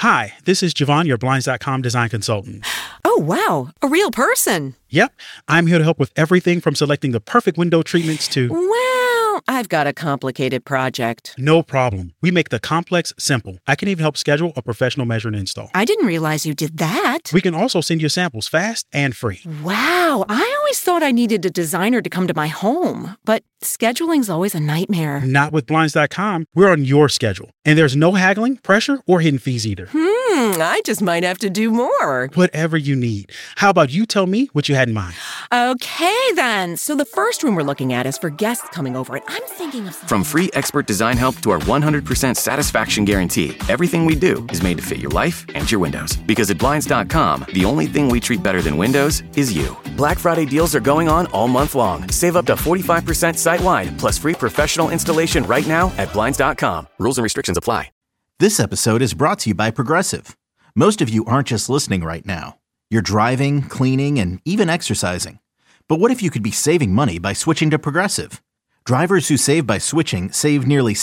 Hi, this is Javon, your Blinds.com design consultant. Oh, wow. A real person. Yep, I'm here to help with everything from selecting the perfect window treatments to... Well, I've got a complicated project. No problem. We make the complex simple. I can even help schedule a professional measure and install. I didn't realize you did that. We can also send you samples fast and free. Wow, I always thought I needed a designer to come to my home, but scheduling's always a nightmare. Not with Blinds.com. We're on your schedule. And there's no haggling, pressure, or hidden fees either. I just might have to do more. Whatever you need. How about you tell me what you had in mind? Okay, then. So the first room we're looking at is for guests coming over, and I'm thinking of... From free expert design help to our 100% satisfaction guarantee, everything we do is made to fit your life and your windows. Because at Blinds.com, the only thing we treat better than windows is you. Black Friday deals are going on all month long. Save up to 45% site-wide, plus free professional installation right now at Blinds.com. Rules and restrictions apply. This episode is brought to you by Progressive. Most of you aren't just listening right now. You're driving, cleaning, and even exercising. But what if you could be saving money by switching to Progressive? Drivers who save by switching save nearly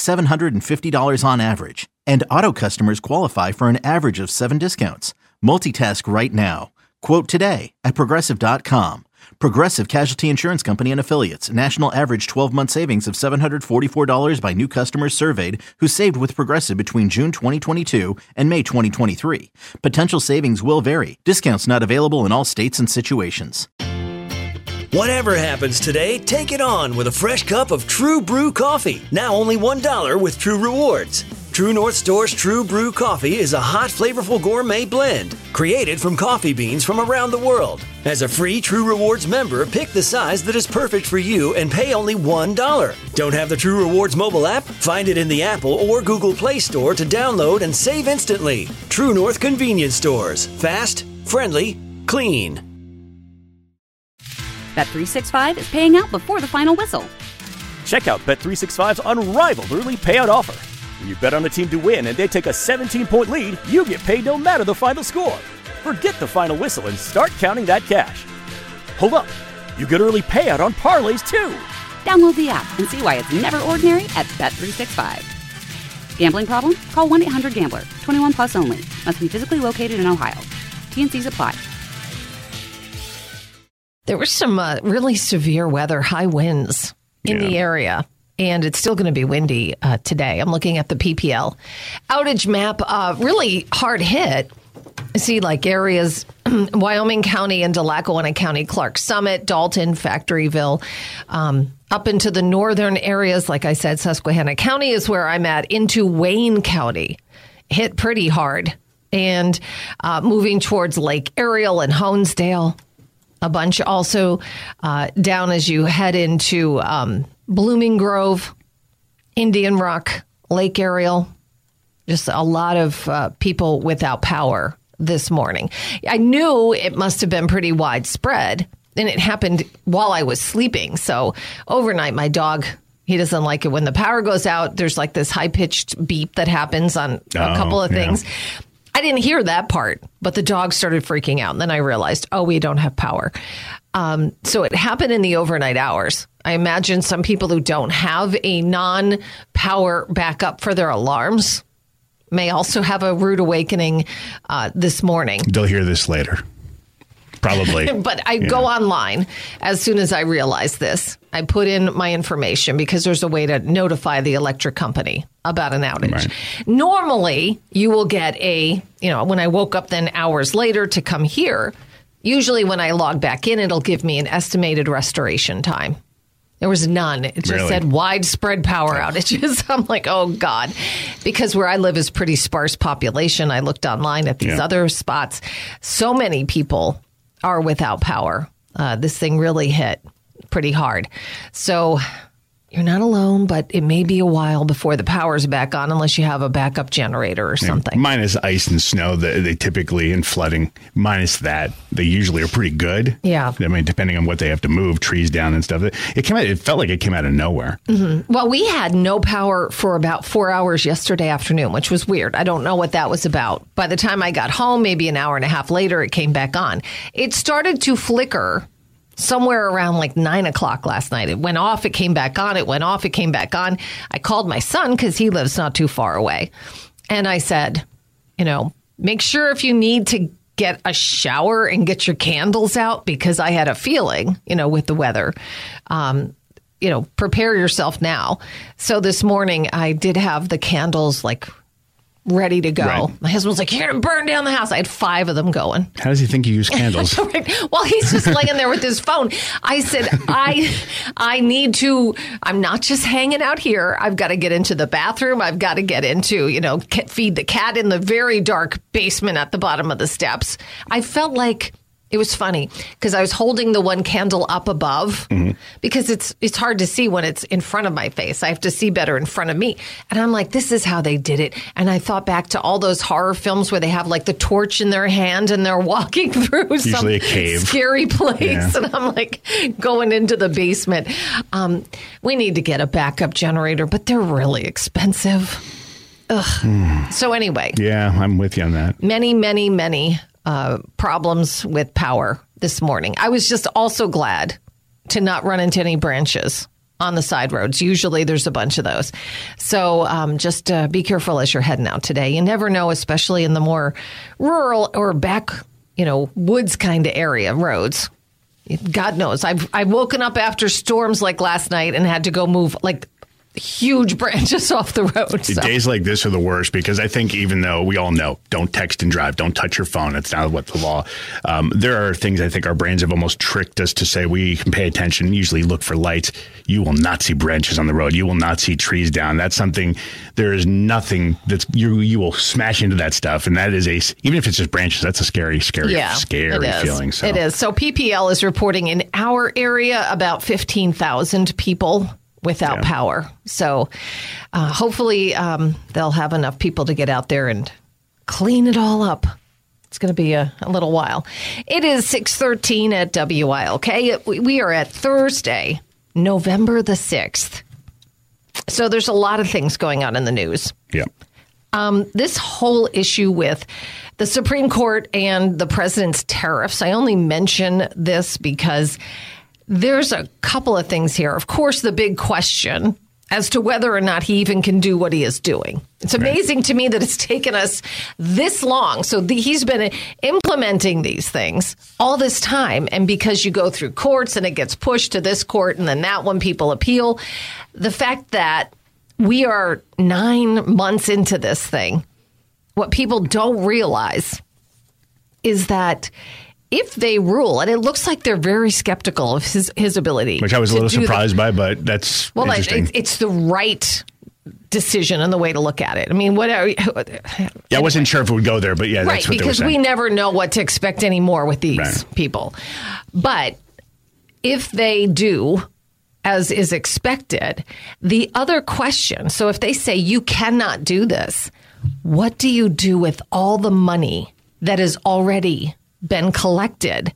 $750 on average. And auto customers qualify for an average of 7 discounts. Multitask right now. Quote today at Progressive.com. Progressive Casualty Insurance Company and Affiliates. National average 12-month savings of $744 by new customers surveyed who saved with Progressive between June 2022 and May 2023. Potential savings will vary. Discounts not available in all states and situations. Whatever happens today, take it on with a fresh cup of True Brew coffee. Now only $1 with True Rewards. True North Store's True Brew coffee is a hot, flavorful gourmet blend created from coffee beans from around the world. As a free True Rewards member, pick the size that is perfect for you and pay only $1. Don't have the True Rewards mobile app? Find it in the Apple or Google Play Store to download and save instantly. True North Convenience Stores. Fast, friendly, clean. Bet365 is paying out before the final whistle. Check out Bet365's unrivaled early payout offer. When you bet on a team to win and they take a 17-point lead, you get paid no matter the final score. Forget the final whistle and start counting that cash. Hold up. You get early payout on parlays, too. Download the app and see why it's never ordinary at Bet365. Gambling problem? Call 1-800-GAMBLER. 21 plus only. Must be physically located in Ohio. T&Cs apply. There was some really severe weather, high winds in the area. And it's still going to be windy today. I'm looking at the PPL outage map. Really hard hit. I see like areas, Wyoming County and Lackawanna County, Clark Summit, Dalton, Factoryville, up into the northern areas. Like I said, Susquehanna County is where I'm at, into Wayne County. Hit pretty hard. And moving towards Lake Ariel and Honesdale. A bunch also down as you head into Blooming Grove, Indian Rock, Lake Ariel. Just a lot of people without power this morning. I knew it must have been pretty widespread, and it happened while I was sleeping. So overnight, my dog, he doesn't like it when the power goes out. There's like this high-pitched beep that happens on a couple of things. I didn't hear that part, but the dog started freaking out. And then I realized, we don't have power. So it happened in the overnight hours. I imagine some people who don't have a non-power backup for their alarms may also have a rude awakening this morning. They'll hear this later. Probably. But I go online as soon as I realize this. I put in my information because there's a way to notify the electric company about an outage. Right. Normally, you will get when I woke up then hours later to come here, usually when I log back in, it'll give me an estimated restoration time. There was none. It just said widespread power outages. I'm like, oh, God. Because where I live is pretty sparse population. I looked online at these other spots. So many people are without power. This thing really hit pretty hard. So you're not alone, but it may be a while before the power's back on unless you have a backup generator or something. Minus ice and snow, they typically, in flooding, minus that, they usually are pretty good. Yeah. I mean, depending on what they have to move, trees down and stuff. It felt like it came out of nowhere. Mm-hmm. Well, we had no power for about 4 hours yesterday afternoon, which was weird. I don't know what that was about. By the time I got home, maybe an hour and a half later, it came back on. It started to flicker somewhere around like 9 o'clock last night. It went off, it came back on, it went off, it came back on. I called my son because he lives not too far away. And I said, Make sure if you need to get a shower and get your candles out, because I had a feeling, with the weather, prepare yourself now. So this morning I did have the candles ready to go. Right. My husband was like, you're going to burn down the house. I had 5 of them going. How does he think you use candles? Right. Well, he's just laying there with his phone. I said, I need to, I'm not just hanging out here. I've got to get into the bathroom. I've got to get into, feed the cat in the very dark basement at the bottom of the steps. I felt like it was funny because I was holding the one candle up above because it's hard to see when it's in front of my face. I have to see better in front of me. And I'm like, this is how they did it. And I thought back to all those horror films where they have the torch in their hand and they're walking through usually some a cave. Scary place. Yeah. And I'm going into the basement. We need to get a backup generator, but they're really expensive. Ugh. So anyway. Yeah, I'm with you on that. Many problems with power this morning. I was just also glad to not run into any branches on the side roads. Usually there's a bunch of those. So just be careful as you're heading out today. You never know, especially in the more rural or back, woods kind of area roads. God knows. I've woken up after storms like last night and had to go move huge branches off the road. So. Days like this are the worst because I think even though we all know don't text and drive, don't touch your phone. It's not what the law. There are things I think our brains have almost tricked us to say we can pay attention, usually look for lights. You will not see branches on the road. You will not see trees down. That's something, there is nothing that's, you will smash into that stuff. And that is even if it's just branches, that's a scary feeling. So. It is. So PPL is reporting in our area about 15,000 people without power. So hopefully they'll have enough people to get out there and clean it all up. It's going to be a little while. It is 6:13 at WILK. We are at Thursday, November the 6th. So there's a lot of things going on in the news. Yeah. This whole issue with the Supreme Court and the president's tariffs, I only mention this because there's a couple of things here. Of course, the big question as to whether or not he even can do what he is doing. It's amazing to me that it's taken us this long. So he's been implementing these things all this time. And because you go through courts and it gets pushed to this court and then that one, people appeal. The fact that we are 9 months into this thing, what people don't realize is that if they rule, and it looks like they're very skeptical of his ability. Which I was a little surprised by, but that's interesting. It's the right decision and the way to look at it. I mean, whatever. I wasn't sure if it would go there, but yeah, that's what they were saying. Because we never know what to expect anymore with these people. But if they do, as is expected, the other question, so if they say you cannot do this, what do you do with all the money that is already been collected?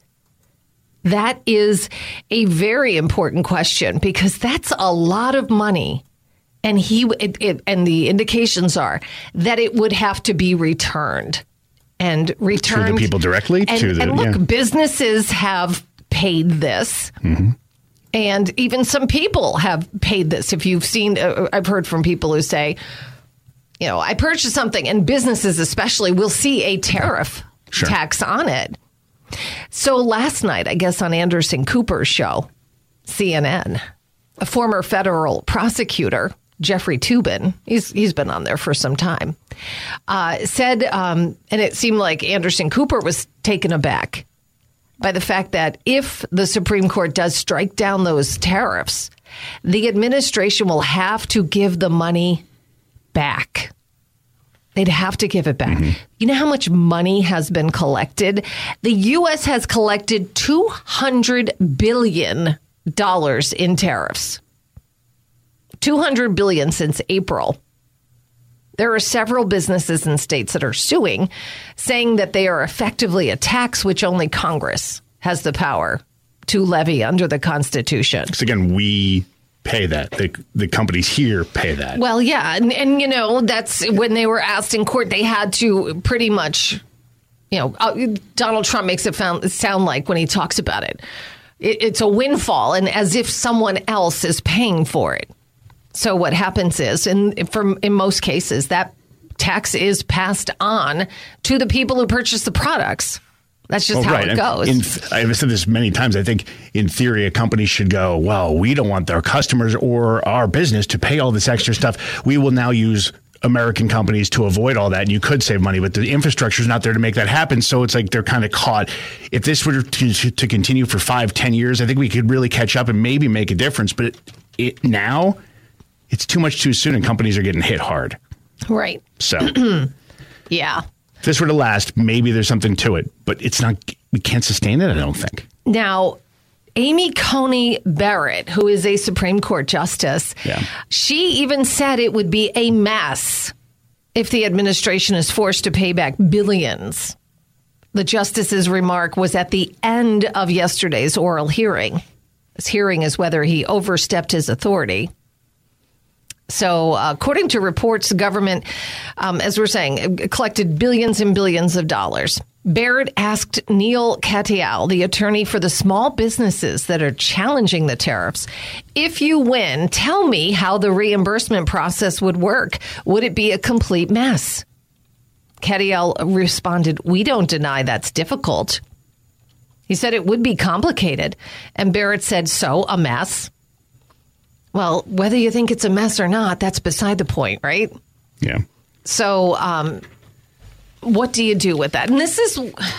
That is a very important question because that's a lot of money. And and the indications are that it would have to be returned and returned to the people directly. Businesses have paid this. Mm-hmm. And even some people have paid this. If you've seen, I've heard from people who say, I purchased something, and businesses especially will see a tariff tax on it. So last night, I guess on Anderson Cooper's show, CNN, a former federal prosecutor, Jeffrey Toobin, he's been on there for some time, said, and it seemed like Anderson Cooper was taken aback by the fact that if the Supreme Court does strike down those tariffs, the administration will have to give the money back. They'd have to give it back. Mm-hmm. You know how much money has been collected? The U.S. has collected $200 billion in tariffs. $200 billion since April. There are several businesses and states that are suing, saying that they are effectively a tax which only Congress has the power to levy under the Constitution. Because again, we pay that. The companies here pay that. Well, yeah. And that's when they were asked in court, they had to pretty much, Donald Trump makes it sound like when he talks about it, it's a windfall and as if someone else is paying for it. So what happens is, in most cases, that tax is passed on to the people who purchase the products. That's just how it goes. I've said this many times. I think in theory, a company should go, well, we don't want our customers or our business to pay all this extra stuff. We will now use American companies to avoid all that. And you could save money, but the infrastructure is not there to make that happen. So it's like they're kind of caught. If this were to continue for 5-10 years, I think we could really catch up and maybe make a difference. But now it's too much too soon and companies are getting hit hard. Right. So, yeah. If this were to last, maybe there's something to it, but it's not. We can't sustain it, I don't think. Now, Amy Coney Barrett, who is a Supreme Court justice, she even said it would be a mess if the administration is forced to pay back billions. The justice's remark was at the end of yesterday's oral hearing. This hearing is whether he overstepped his authority. So according to reports, the government, as we're saying, collected billions and billions of dollars. Barrett asked Neil Katyal, the attorney for the small businesses that are challenging the tariffs, if you win, tell me how the reimbursement process would work. Would it be a complete mess? Katyal responded, we don't deny that's difficult. He said it would be complicated. And Barrett said, so a mess? Well, whether you think it's a mess or not, that's beside the point, right? Yeah. So what do you do with that? And this is,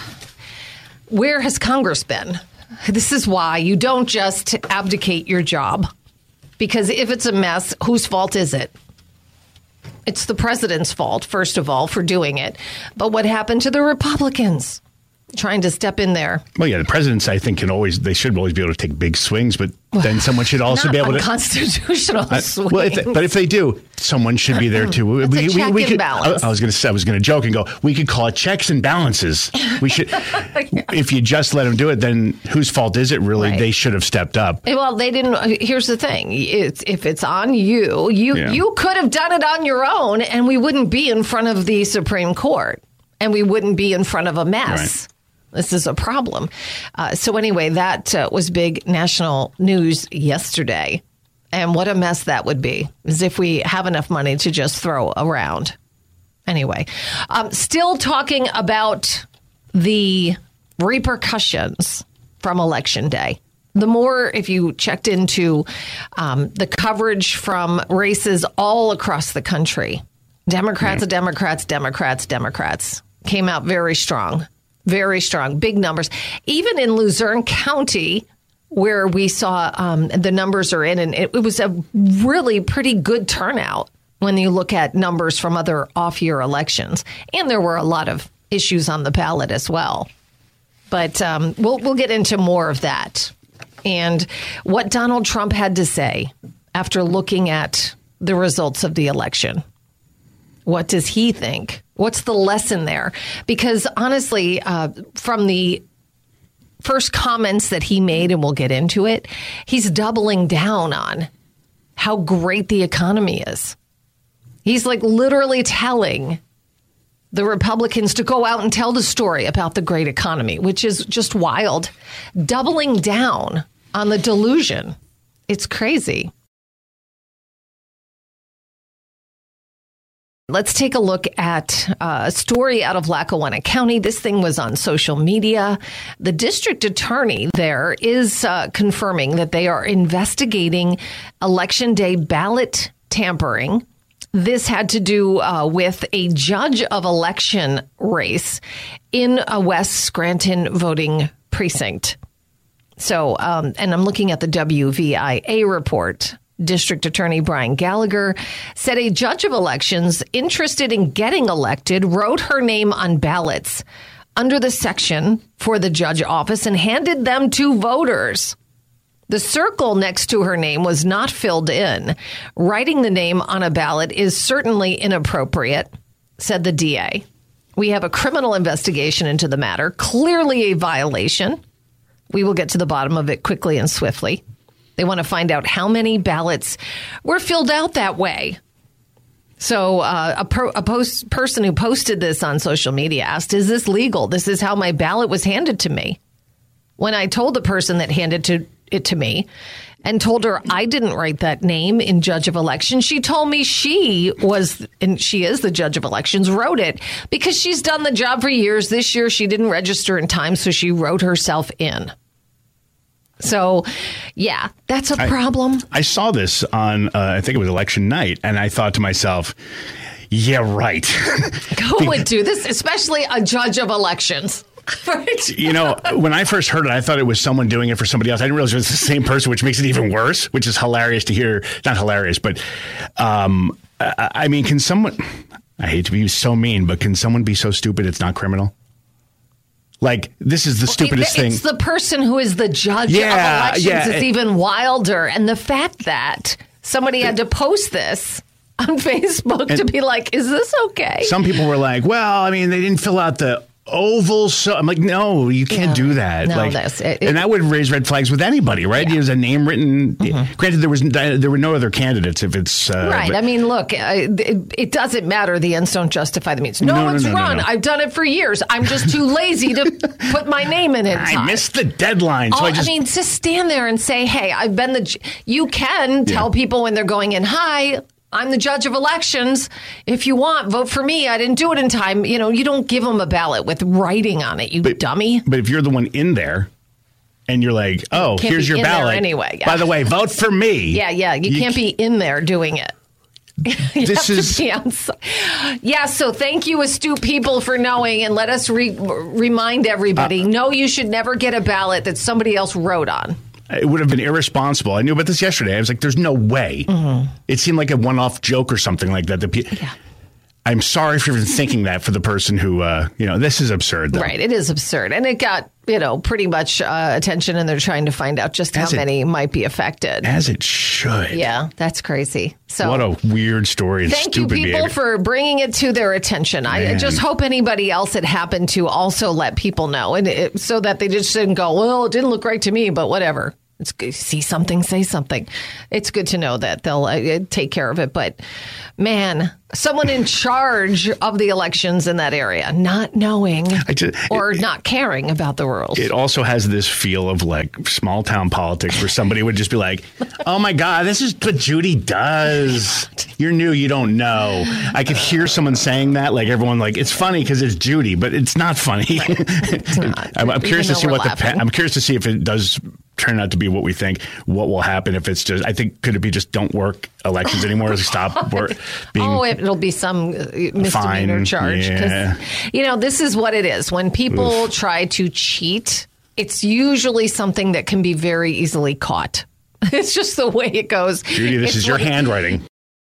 where has Congress been? This is why you don't just abdicate your job. Because if it's a mess, whose fault is it? It's the president's fault, first of all, for doing it. But what happened to the Republicans trying to step in there? Well, yeah, the presidents, I think, they should always be able to take big swings, but then someone should also be able to... Constitutional swings. Well, but if they do, someone should be there too. It's a check and could, balance. I was going to joke and go, we could call it checks and balances. We should, if you just let them do it, then whose fault is it really? Right. They should have stepped up. Well, they didn't. Here's the thing. If it's on you, you could have done it on your own and we wouldn't be in front of the Supreme Court and we wouldn't be in front of a mess. Right. This is a problem. So anyway, that was big national news yesterday. And what a mess that would be, as if we have enough money to just throw around. Anyway, still talking about the repercussions from Election Day. The more, if you checked into the coverage from races all across the country, Democrats came out very strong. Very strong, big numbers. Even in Luzerne County, where we saw the numbers are in, and it was a really pretty good turnout when you look at numbers from other off-year elections. And there were a lot of issues on the ballot as well. But we'll get into more of that and what Donald Trump had to say after looking at the results of the election. What does he think? What's the lesson there? Because honestly, from the first comments that he made, and we'll get into it, he's doubling down on how great the economy is. He's like literally telling the Republicans to go out and tell the story about the great economy, which is just wild. Doubling down on the delusion. It's crazy. Let's take a look at a story out of Lackawanna County. This thing was on social media. The district attorney there is confirming that they are investigating Election Day ballot tampering. This had to do with a judge of election race in a West Scranton voting precinct. So, and I'm looking at the WVIA report. District Attorney Brian Gallagher said a judge of elections interested in getting elected wrote her name on ballots under the section for the judge office and handed them to voters. The circle next to her name was not filled in. Writing the name on a ballot is certainly inappropriate, said the DA. We have a criminal investigation into the matter, clearly a violation. We will get to the bottom of it quickly and swiftly. They want to find out how many ballots were filled out that way. So a person who posted this on social media asked, is this legal? This is how my ballot was handed to me. When I told the person that handed it to me, and told her I didn't write that name in judge of elections. She told me she was, and she is the judge of elections, wrote it because she's done the job for years. This year she didn't register in time, so she wrote herself in. So, yeah, that's a problem. I saw this on, I think it was election night, and I thought to myself, yeah, right. Who would do this, especially a judge of elections? Right. You know, when I first heard it, I thought it was someone doing it for somebody else. I didn't realize it was the same person, which makes it even worse, which is hilarious to hear. Not hilarious, but I mean, can someone, I hate to be so mean, but can someone be so stupid it's not criminal? Like, this is the stupidest thing. It's the person who is the judge of elections. It's even wilder. And the fact that somebody had to post this on Facebook to be like, is this okay? Some people were like, well, I mean, they didn't fill out the oval. So I'm like, no, you can't do that. No, like, and that would raise red flags with anybody, right? There's a name written. Mm-hmm. Granted, there were no other candidates. If it's right. But, I mean, look, it doesn't matter. The ends don't justify the means. No one's run. No. I've done it for years. I'm just too lazy to put my name in it. I missed the deadline. So I mean, just stand there and say, hey, I've been you can tell people when they're going in, hi, I'm the judge of elections. If you want, vote for me. I didn't do it in time. You know, you don't give them a ballot with writing on it, dummy. But if you're the one in there and you're like, oh, here's your ballot. Anyway, by the way, vote for me. Yeah. You can't be in there doing it. So thank you, astute people, for knowing, and let us remind everybody, no, you should never get a ballot that somebody else wrote on. It would have been irresponsible. I knew about this yesterday. I was like, there's no way. Mm-hmm. It seemed like a one-off joke or something like that. I'm sorry for even thinking that for the person who, this is absurd, though. Right. It is absurd. And it got, pretty much attention, and they're trying to find out just how many might be affected. As it should. Yeah, that's crazy. So what a weird story. And thank you, people, behavior. For bringing it to their attention. I just hope anybody else it happened to also let people know, and so that they just didn't go, well, it didn't look right to me, but whatever. It's good. See something, say something. It's good to know that they'll take care of it. But, man, someone in charge of the elections in that area not knowing or not caring about the rules. It also has this feel of like small town politics where somebody would just be like, oh, my God, this is what Judy does. You're new. You don't know. I could hear someone saying that, like everyone, like, it's funny because it's Judy, but it's not funny. Right. It's not. I'm curious to see I'm curious to see if it does turn out to be what we think. What will happen if it's just, I think, could it be just don't work elections anymore? Stop being it'll be some misdemeanor charge. Yeah. This is what it is. When people try to cheat, it's usually something that can be very easily caught. It's just the way it goes. Judy, this is your handwriting.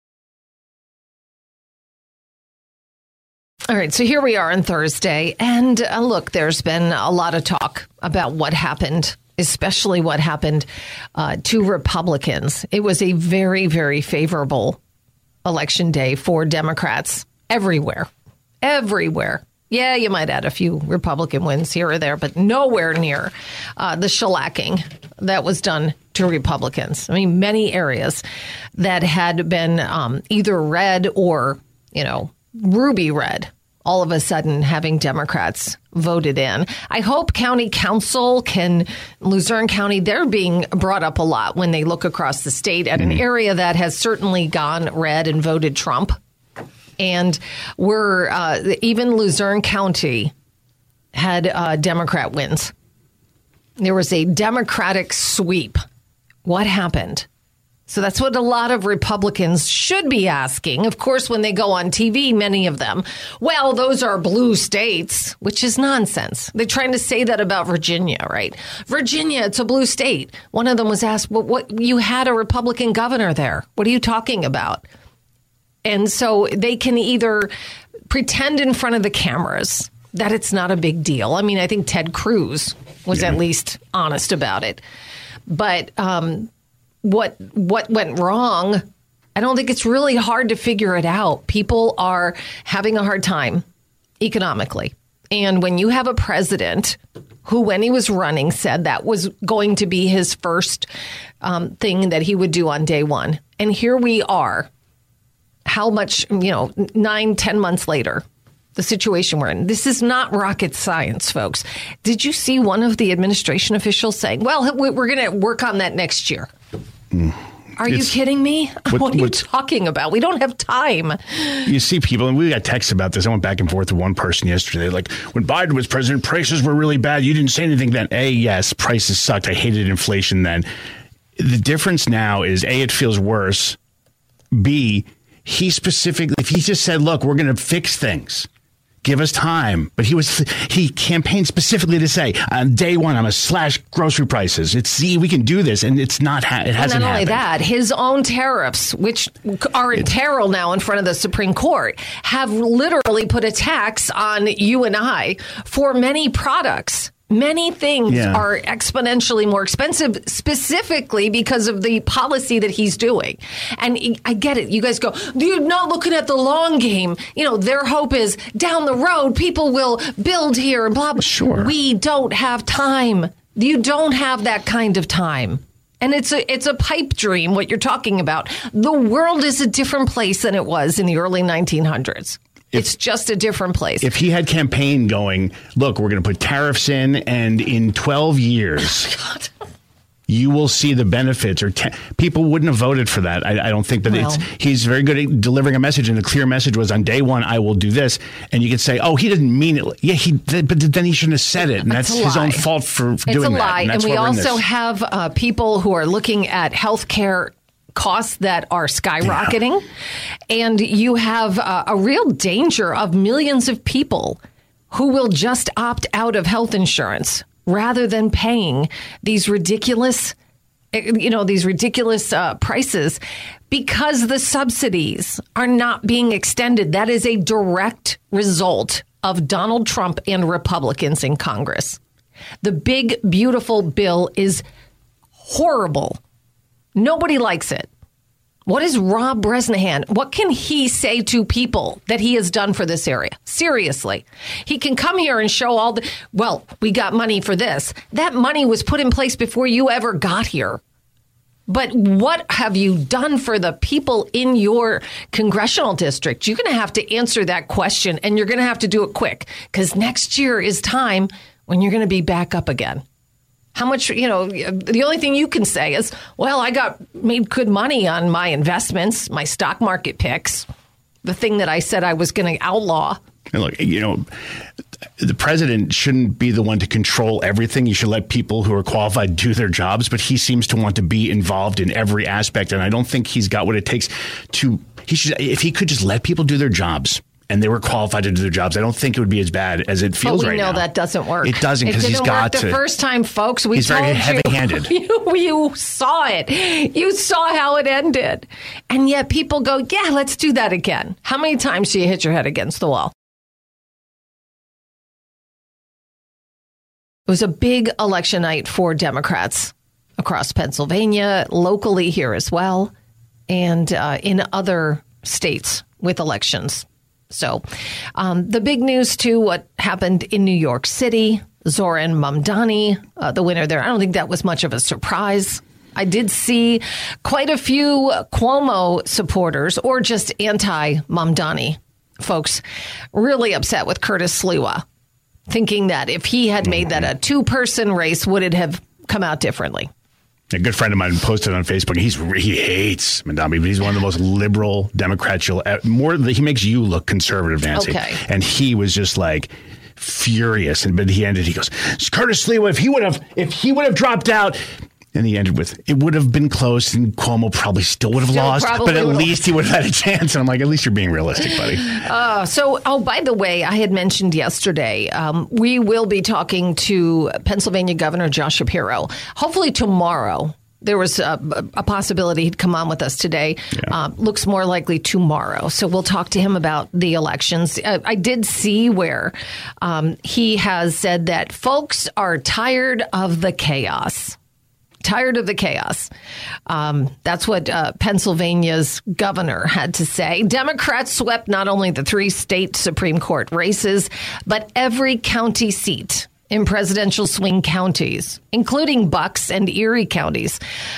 All right, so here we are on Thursday. And look, there's been a lot of talk about what happened, especially what happened to Republicans. It was a very, very favorable election day for Democrats everywhere. Yeah, you might add a few Republican wins here or there, but nowhere near the shellacking that was done to Republicans. I mean, many areas that had been either red or, ruby red, all of a sudden having Democrats voted in. I hope County Council Luzerne County, they're being brought up a lot when they look across the state at an area that has certainly gone red and voted Trump. And even Luzerne County had Democrat wins. There was a Democratic sweep. What happened? So that's what a lot of Republicans should be asking. Of course, when they go on TV, many of them, well, those are blue states, which is nonsense. They're trying to say that about Virginia, right? Virginia, it's a blue state. One of them was asked, well, what, you had a Republican governor there. What are you talking about? And so they can either pretend in front of the cameras that it's not a big deal. I mean, I think Ted Cruz was at least honest about it. But what went wrong, I don't think it's really hard to figure it out. People are having a hard time economically. And when you have a president who, when he was running, said that was going to be his first thing that he would do on day one. And here we are, how much, 9-10 months later, the situation we're in. This is not rocket science, folks. Did you see one of the administration officials saying, well, we're going to work on that next year? Are you kidding me? What are you talking about? We don't have time. You see people, and we got texts about this. I went back and forth with one person yesterday. Like, when Biden was president, prices were really bad. You didn't say anything then. A, yes, prices sucked. I hated inflation then. The difference now is, A, it feels worse. B, he specifically, if he just said, look, we're going to fix things. Give us time. But he campaigned specifically to say, on day one, I'm going to slash grocery prices. We can do this. And it's not, it hasn't happened. Not only that, his own tariffs, which are in peril now in front of the Supreme Court, have literally put a tax on you and I for many products. Many things are exponentially more expensive, specifically because of the policy that he's doing. And I get it. You guys go, you're not looking at the long game. You know, their hope is down the road, people will build here and blah, blah. Sure. We don't have time. You don't have that kind of time. And it's a pipe dream, what you're talking about. The world is a different place than it was in the early 1900s. It's just a different place. If he had campaign going, look, we're going to put tariffs in, and in 12 years, you will see the benefits, or people wouldn't have voted for that. I don't think that he's very good at delivering a message, and the clear message was, on day one, I will do this. And you could say, oh, he didn't mean it. Yeah, but then he shouldn't have said it. And that's his own fault for doing that. It's a lie. And we also have people who are looking at health care costs that are skyrocketing. Yeah. And you have a real danger of millions of people who will just opt out of health insurance rather than paying these ridiculous, prices because the subsidies are not being extended. That is a direct result of Donald Trump and Republicans in Congress. The big, beautiful bill is horrible. Nobody likes it. What is Rob Bresnahan? What can he say to people that he has done for this area? Seriously. He can come here and show we got money for this. That money was put in place before you ever got here. But what have you done for the people in your congressional district? You're going to have to answer that question, and you're going to have to do it quick, because next year is time when you're going to be back up again. How much, the only thing you can say is, well, I made good money on my investments, my stock market picks, the thing that I said I was going to outlaw. And look, the president shouldn't be the one to control everything. You should let people who are qualified do their jobs, but he seems to want to be involved in every aspect. And I don't think he's got what it takes if he could just let people do their jobs. And they were qualified to do their jobs, I don't think it would be as bad as it feels right now. But we know that doesn't work. It doesn't, because he's got to. The first time, folks, he's very heavy-handed. You saw it. You saw how it ended. And yet people go, yeah, let's do that again. How many times do you hit your head against the wall? It was a big election night for Democrats across Pennsylvania, locally here as well, and in other states with elections. So the big news, too, what happened in New York City, Zoran Mamdani, the winner there. I don't think that was much of a surprise. I did see quite a few Cuomo supporters, or just anti-Mamdani folks, really upset with Curtis Sliwa, thinking that if he had made that a two-person race, would it have come out differently? A good friend of mine posted on Facebook. He hates Mamdani, but he's one of the most liberal Democrats. He makes you look conservative, Nancy. Okay. And he was just like furious. But he goes, Curtis Sliwa, if he would have dropped out. And he ended with, it would have been close, and Cuomo probably still would have lost, but at least he would have had a chance. And I'm like, at least you're being realistic, buddy. By the way, I had mentioned yesterday, we will be talking to Pennsylvania Governor Josh Shapiro. Hopefully tomorrow. There was a possibility he'd come on with us today. Yeah. Looks more likely tomorrow. So we'll talk to him about the elections. I did see where he has said that folks are tired of the chaos. Tired of the chaos. That's what Pennsylvania's governor had to say. Democrats swept not only the 3 state Supreme Court races, but every county seat in presidential swing counties, including Bucks and Erie counties.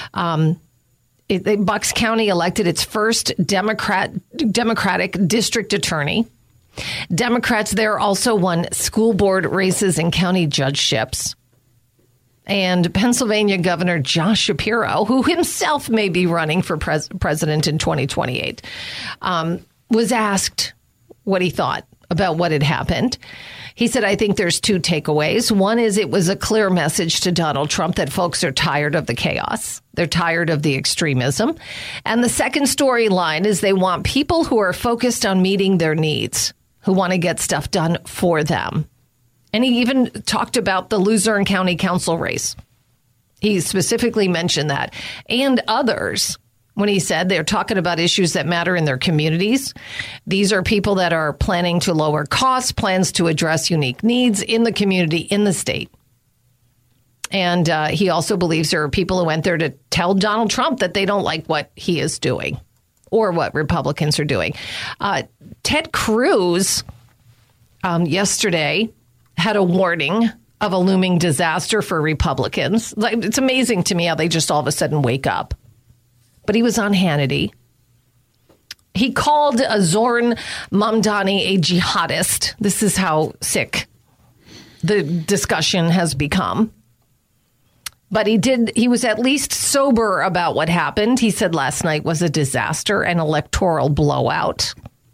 Bucks County elected its first Democratic district attorney. Democrats there also won school board races and county judgeships. And Pennsylvania Governor Josh Shapiro, who himself may be running for president in 2028, was asked what he thought about what had happened. He said, I think there's two takeaways. One is it was a clear message to Donald Trump that folks are tired of the chaos. They're tired of the extremism. And the second storyline is they want people who are focused on meeting their needs, who want to get stuff done for them. And he even talked about the Luzerne County Council race. He specifically mentioned that and others when he said they're talking about issues that matter in their communities. These are people that are planning to lower costs, plans to address unique needs in the community, in the state. And he also believes there are people who went there to tell Donald Trump that they don't like what he is doing or what Republicans are doing. Ted Cruz yesterday had a warning of a looming disaster for Republicans. It's amazing to me how they just all of a sudden wake up. But he was on Hannity. He called Zohran Mamdani a jihadist. This is how sick the discussion has become. But he was at least sober about what happened. He said last night was a disaster, an electoral blowout.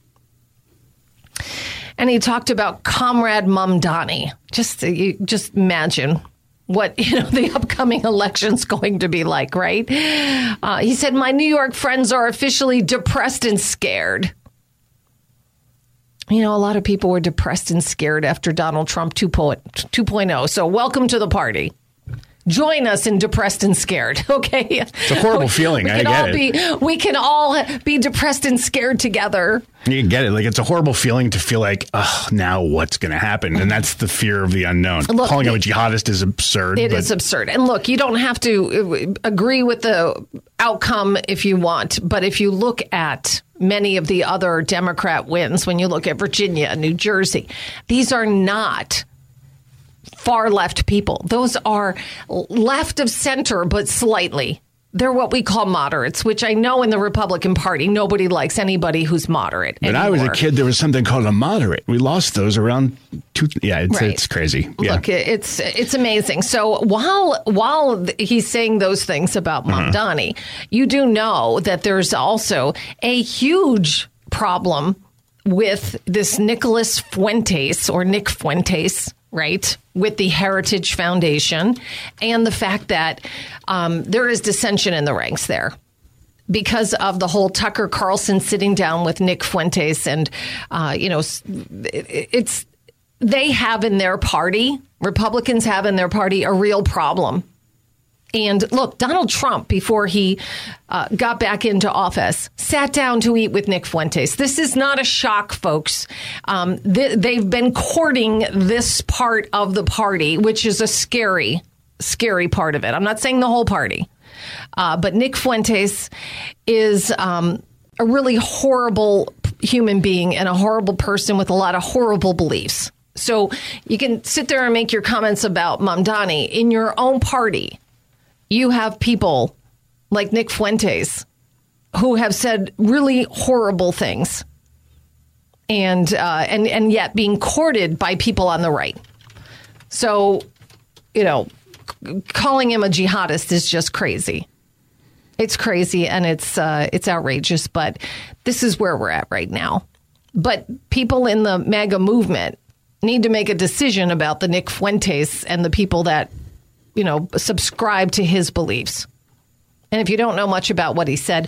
And he talked about Comrade Mamdani. Just imagine what the upcoming election's going to be like, right? He said, my New York friends are officially depressed and scared. A lot of people were depressed and scared after Donald Trump 2.0. So welcome to the party. Join us in depressed and scared, okay? It's a horrible feeling. I get it. We can all be depressed and scared together. You can get it. It's a horrible feeling to feel like, oh, now what's going to happen? And that's the fear of the unknown. Look, calling him a jihadist is absurd. It is absurd. And look, you don't have to agree with the outcome if you want. But if you look at many of the other Democrat wins, when you look at Virginia and New Jersey, these are not far left people. Those are left of center, but slightly. They're what we call moderates, which I know in the Republican Party, nobody likes anybody who's moderate When I was a kid, there was something called a moderate. We lost those around it's crazy. Yeah. Look, it's amazing. So while he's saying those things about Mamdani, you do know that there's also a huge problem with this Nick Fuentes, right, with the Heritage Foundation, and the fact that there is dissension in the ranks there because of the whole Tucker Carlson sitting down with Nick Fuentes. And, they have in their party, Republicans have in their party, a real problem. And look, Donald Trump, before he got back into office, sat down to eat with Nick Fuentes. This is not a shock, folks. They've been courting this part of the party, which is a scary, scary part of it. I'm not saying the whole party. But Nick Fuentes is a really horrible human being and a horrible person with a lot of horrible beliefs. So you can sit there and make your comments about Mamdani in your own party. You have people like Nick Fuentes who have said really horrible things and yet being courted by people on the right. So, calling him a jihadist is just crazy. It's crazy and it's outrageous, but this is where we're at right now. But people in the MAGA movement need to make a decision about the Nick Fuentes and the people that subscribe to his beliefs. And if you don't know much about what he said,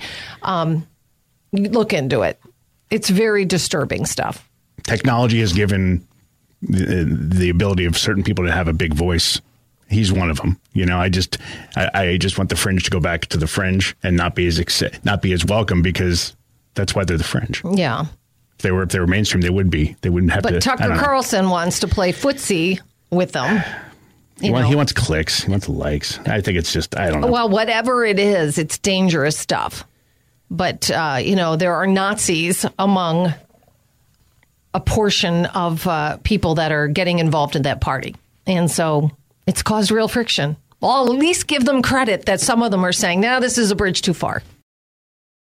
look into it. It's very disturbing stuff. Technology has given the ability of certain people to have a big voice. He's one of them. I just want the fringe to go back to the fringe and not be as welcome, because that's why they're the fringe. Yeah. If they were mainstream, they would be. They wouldn't have to. But Tucker Carlson wants to play footsie with them. He wants clicks. He wants likes. I think it's just, I don't know. Well, whatever it is, it's dangerous stuff. But, there are Nazis among a portion of people that are getting involved in that party. And so it's caused real friction. Well, I'll at least give them credit that some of them are saying, no, this is a bridge too far.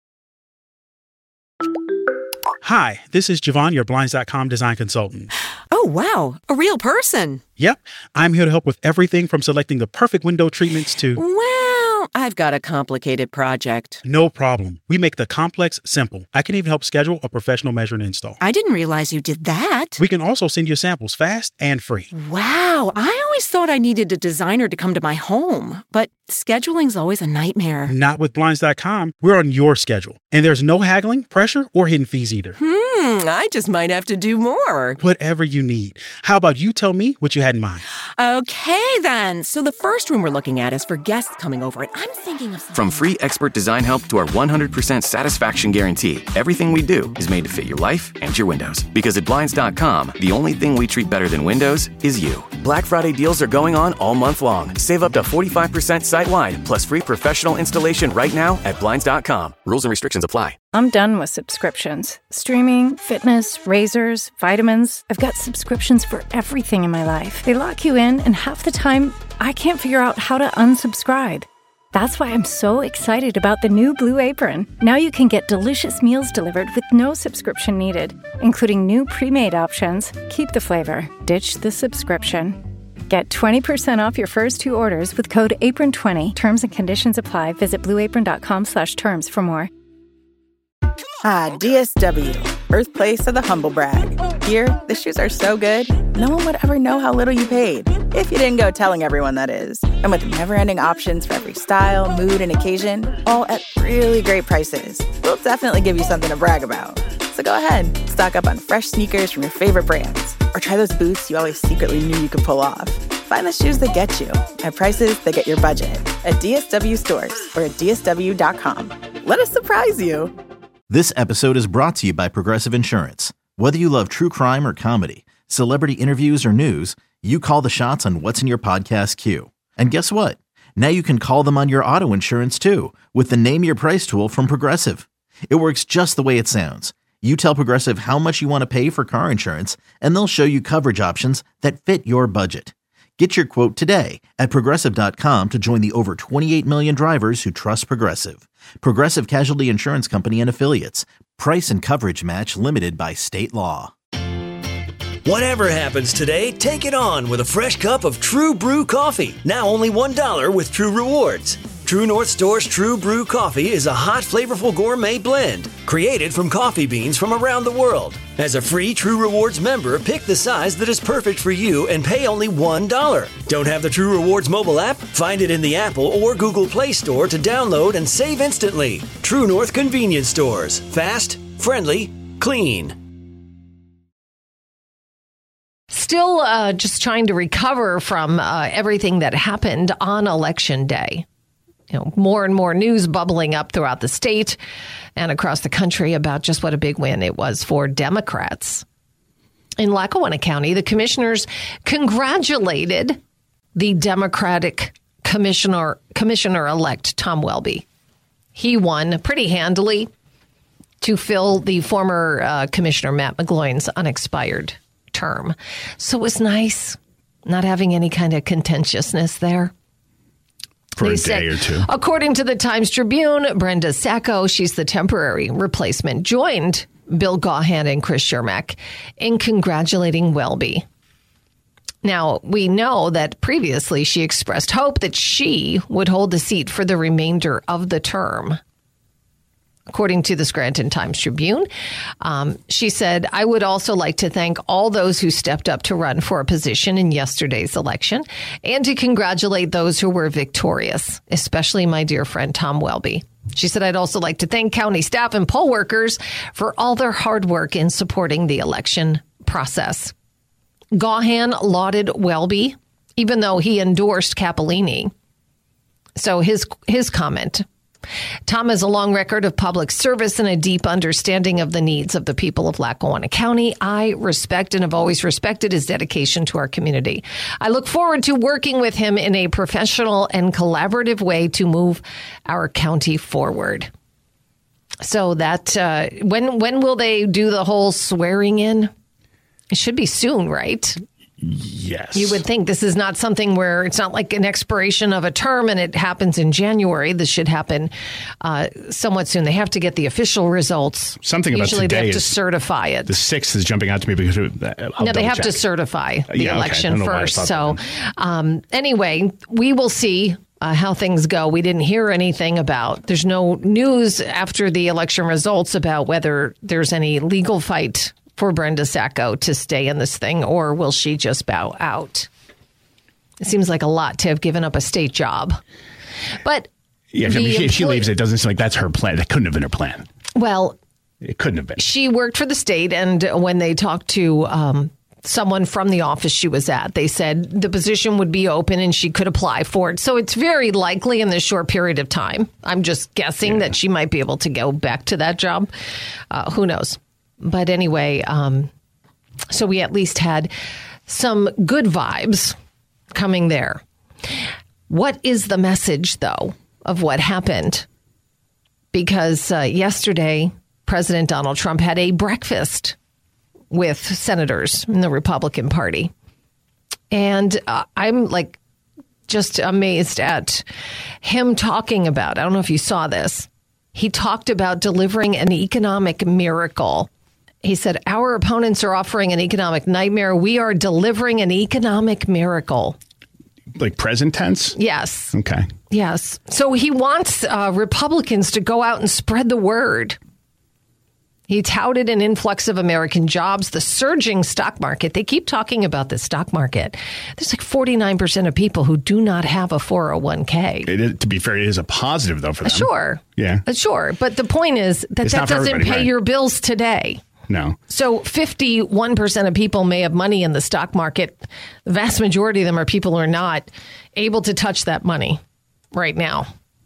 Hi, this is Javon, your Blinds.com design consultant. Oh, wow. A real person. Yep. I'm here to help with everything from selecting the perfect window treatments to... Well, I've got a complicated project. No problem. We make the complex simple. I can even help schedule a professional measure and install. I didn't realize you did that. We can also send you samples fast and free. Wow. I always thought I needed a designer to come to my home, but scheduling's always a nightmare. Not with Blinds.com. We're on your schedule. And there's no haggling, pressure, or hidden fees either. I just might have to do more. Whatever you need. How about you tell me what you had in mind? Okay, then. So the first room we're looking at is for guests coming over, and I'm thinking of something. From free expert design help to our 100% satisfaction guarantee, everything we do is made to fit your life and your windows. Because at Blinds.com, the only thing we treat better than windows is you. Black Friday deals are going on all month long. Save up to 45% site-wide, plus free professional installation right now at Blinds.com. Rules and restrictions apply. I'm done with subscriptions. Streaming, fitness, razors, vitamins. I've got subscriptions for everything in my life. They lock you in, and half the time, I can't figure out how to unsubscribe. That's why I'm so excited about the new Blue Apron. Now you can get delicious meals delivered with no subscription needed, including new pre-made options. Keep the flavor, ditch the subscription. Get 20% off your first 2 orders with code APRON20. Terms and conditions apply. Visit blueapron.com/terms for more. DSW, birthplace of the humble brag. Here, the shoes are so good, no one would ever know how little you paid. If you didn't go telling everyone, that is. And with never-ending options for every style, mood, and occasion, all at really great prices, we'll definitely give you something to brag about. So go ahead, stock up on fresh sneakers from your favorite brands, or try those boots you always secretly knew you could pull off. Find the shoes that get you at prices that get your budget at DSW stores or at DSW.com. Let us surprise you. This episode is brought to you by Progressive Insurance. Whether you love true crime or comedy, celebrity interviews or news, you call the shots on what's in your podcast queue. And guess what? Now you can call them on your auto insurance too with the Name Your Price tool from Progressive. It works just the way it sounds. You tell Progressive how much you want to pay for car insurance, and they'll show you coverage options that fit your budget. Get your quote today at Progressive.com to join the over 28 million drivers who trust Progressive. Progressive Casualty Insurance Company and Affiliates. Price and coverage match limited by state law. Whatever happens today, take it on with a fresh cup of True Brew coffee. Now only $1 with True Rewards. True North Store's True Brew coffee is a hot, flavorful gourmet blend created from coffee beans from around the world. As a free True Rewards member, pick the size that is perfect for you and pay only $1. Don't have the True Rewards mobile app? Find it in the Apple or Google Play Store to download and save instantly. True North Convenience Stores. Fast, friendly, clean. Still just trying to recover from everything that happened on Election Day. You know, more and more news bubbling up throughout the state and across the country about just what a big win it was for Democrats. In Lackawanna County, the commissioners congratulated the Democratic Commissioner-elect Tom Welby. He won pretty handily to fill the former Commissioner Matt McGloin's unexpired term. So it was nice not having any kind of contentiousness there. For a day or two. According to the Times-Tribune, Brenda Sacco, she's the temporary replacement, joined Bill Gaughan and Chris Shermack in congratulating Welby. Now, we know that previously she expressed hope that she would hold the seat for the remainder of the term. According to the Scranton Times-Tribune, she said, I would also like to thank all those who stepped up to run for a position in yesterday's election and to congratulate those who were victorious, especially my dear friend Tom Welby. She said, I'd also like to thank county staff and poll workers for all their hard work in supporting the election process. Gaughan lauded Welby, even though he endorsed Cappellini. So his comment, Tom has a long record of public service and a deep understanding of the needs of the people of Lackawanna County. I respect and have always respected his dedication to our community. I look forward to working with him in a professional and collaborative way to move our county forward. So that when will they do the whole swearing in? It should be soon, right? Yes. You would think this is not something where it's not like an expiration of a term and it happens in January. This should happen somewhat soon. They have to get the official results. Something about Usually today they have to is certify it. The 6th is jumping out to me because No, they have to certify the election first. So anyway, we will see how things go. We didn't hear anything about, there's no news after the election results about whether there's any legal fight for Brenda Sacco to stay in this thing, or will she just bow out? It seems like a lot to have given up a state job. But yeah, if she leaves, it doesn't seem like that's her plan. That couldn't have been her plan. Well, it couldn't have been. She worked for the state, and when they talked to someone from the office she was at, they said the position would be open and she could apply for it. So it's very likely in this short period of time. I'm just guessing that she might be able to go back to that job. Who knows? But anyway, so we at least had some good vibes coming there. What is the message, though, of what happened? Because yesterday, President Donald Trump had a breakfast with senators in the Republican Party. And I'm like just amazed at him talking about, I don't know if you saw this. He talked about delivering an economic miracle. He said, our opponents are offering an economic nightmare. We are delivering an economic miracle. Like present tense? Yes. Okay. Yes. So he wants Republicans to go out and spread the word. He touted an influx of American jobs, the surging stock market. They keep talking about the stock market. There's like 49% of people who do not have a 401k. To be fair, it is a positive, though, for them. Sure. Yeah. Sure. But the point is that doesn't pay your bills today. No. So 51% of people may have money in the stock market. The vast majority of them are people who are not able to touch that money right now.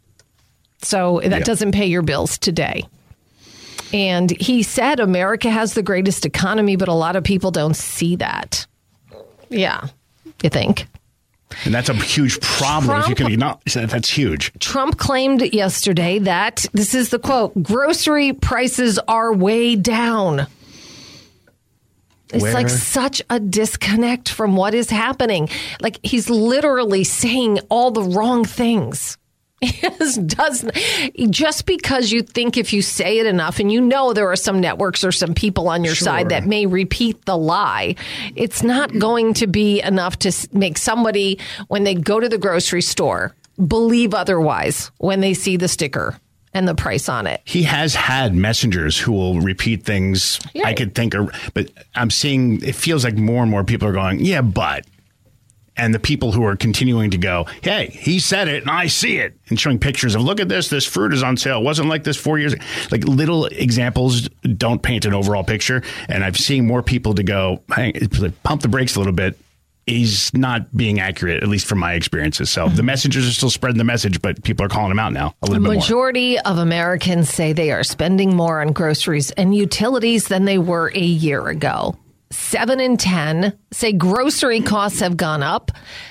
So that doesn't pay your bills today. And he said America has the greatest economy, but a lot of people don't see that. Yeah, you think? And that's a huge problem. If you can acknowledge that, that's huge. Trump claimed yesterday that, this is the quote, grocery prices are way down. It's like such a disconnect from what is happening. Like he's literally saying all the wrong things. Just because you think if you say it enough, and you know there are some networks or some people on your side that may repeat the lie, it's not going to be enough to make somebody, when they go to the grocery store, believe otherwise when they see the sticker and the price on it. He has had messengers who will repeat things I could think, but I'm seeing, it feels like more and more people are going, yeah, but. And the people who are continuing to go, hey, he said it and I see it, and showing pictures of, look at this fruit is on sale. It wasn't like this 4 years ago. Like little examples don't paint an overall picture. And I've seen more people to go, hey, pump the brakes a little bit. He's not being accurate, at least from my experiences. So the messengers are still spreading the message, but people are calling him out now a little bit more. The majority of Americans say they are spending more on groceries and utilities than they were a year ago. 7 in 10 say grocery costs have gone up.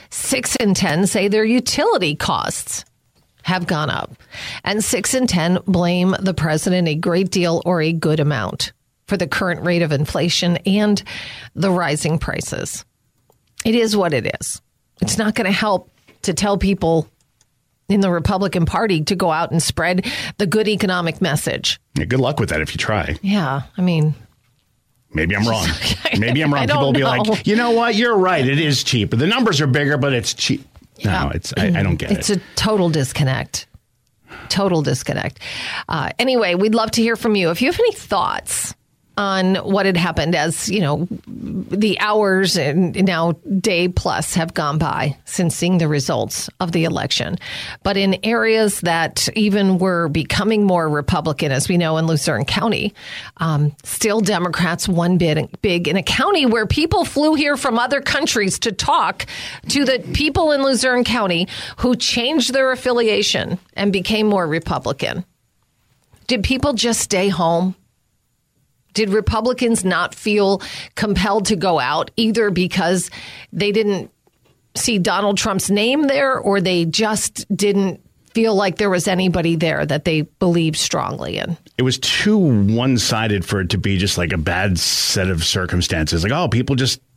6 in 10 say their utility costs have gone up. And 6 in 10 blame the president a great deal or a good amount for the current rate of inflation and the rising prices. It is what it is. It's not going to help to tell people in the Republican Party to go out and spread the good economic message. Yeah, good luck with that if you try. Yeah, I mean... Maybe I'm wrong. Maybe I'm wrong. People will be like, you know what? You're right. It is cheap. The numbers are bigger, but it's cheap. No, I don't get it. It's a total disconnect. Total disconnect. Anyway, we'd love to hear from you. If you have any thoughts on what had happened, as you know, the hours and now day plus have gone by since seeing the results of the election. But in areas that even were becoming more Republican, as we know in Luzerne County, still Democrats won big in a county where people flew here from other countries to talk to the people in Luzerne County who changed their affiliation and became more Republican. Did people just stay home? Did Republicans not feel compelled to go out either because they didn't see Donald Trump's name there, or they just didn't feel like there was anybody there that they believed strongly in? It was too one-sided for it to be just like a bad set of circumstances. Like, oh, people just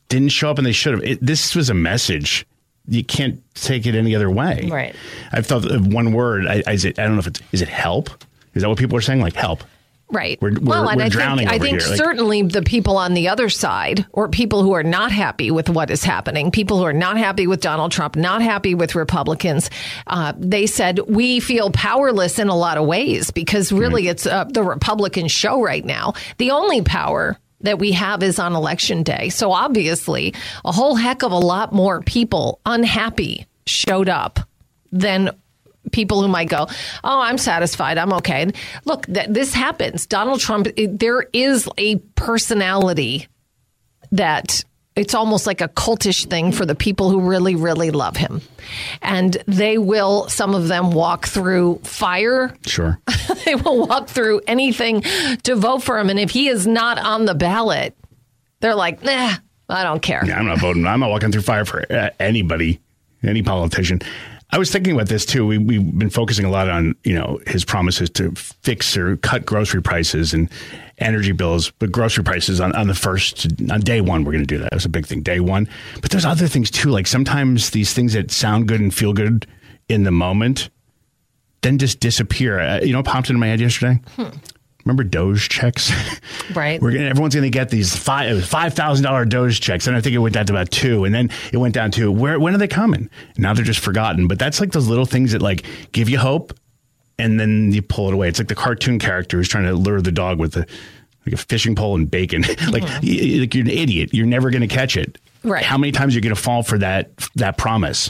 didn't show up and they should have. This was a message. You can't take it any other way. Right. I thought of one word. I don't know if is it help? Is that what people are saying? Like help. Right. We're drowning I over think here. certainly the people on the other side, or people who are not happy with what is happening, people who are not happy with Donald Trump, not happy with Republicans, they said we feel powerless in a lot of ways because really it's the Republican show right now. The only power that we have is on Election Day. So obviously a whole heck of a lot more people unhappy showed up than people who might go, oh, I'm satisfied. I'm okay. Look, this happens. Donald Trump, there is a personality that it's almost like a cultish thing for the people who really, really love him. And they will, some of them walk through fire. Sure. They will walk through anything to vote for him. And if he is not on the ballot, they're like, nah, I don't care. Yeah, I'm not voting. I'm not walking through fire for anybody, any politician. I was thinking about this, too. We've been focusing a lot on, his promises to fix or cut grocery prices and energy bills. But grocery prices on day one, we're going to do that. That's a big thing, day one. But there's other things, too. Like sometimes these things that sound good and feel good in the moment then just disappear. What popped into my head yesterday? Remember Doge checks? Right. Everyone's going to get these $5,000 Doge checks. And I think it went down to about 2. And then it went down to when are they coming? Now they're just forgotten. But that's like those little things that like give you hope and then you pull it away. It's like the cartoon character who's trying to lure the dog with a fishing pole and bacon. Like you're an idiot. You're never going to catch it. Right. How many times are you going to fall for that promise?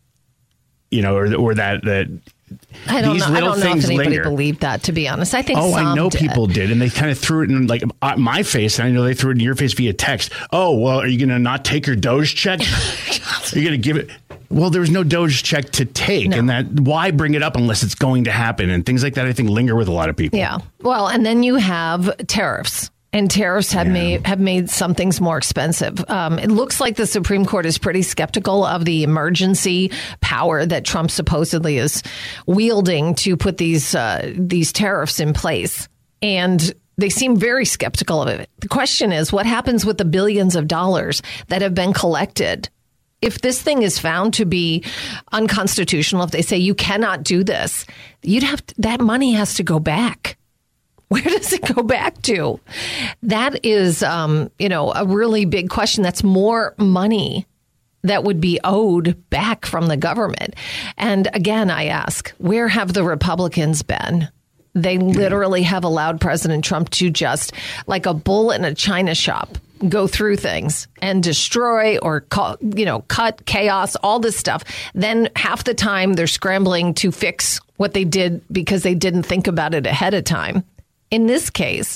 Or that I don't know if anybody linger. believed that, to be honest. I think some I know did. people did, and they kind of threw it in like my face, and I know they threw it in your face via text. Oh, well, are you going to not take your Doge check? Are you going to give it? Well, there was no Doge check to take, and why bring it up unless it's going to happen? And things like that, I think, linger with a lot of people. Yeah. Well, and then you have tariffs. And tariffs have made some things more expensive. It looks like the Supreme Court is pretty skeptical of the emergency power that Trump supposedly is wielding to put these tariffs in place. And they seem very skeptical of it. The question is, what happens with the billions of dollars that have been collected? If this thing is found to be unconstitutional, if they say you cannot do this, that money has to go back. Where does it go back to? That is, a really big question. That's more money that would be owed back from the government. And again, I ask, where have the Republicans been? They literally have allowed President Trump to just, like a bull in a china shop, go through things and destroy or, cut chaos, all this stuff. Then half the time they're scrambling to fix what they did because they didn't think about it ahead of time. In this case,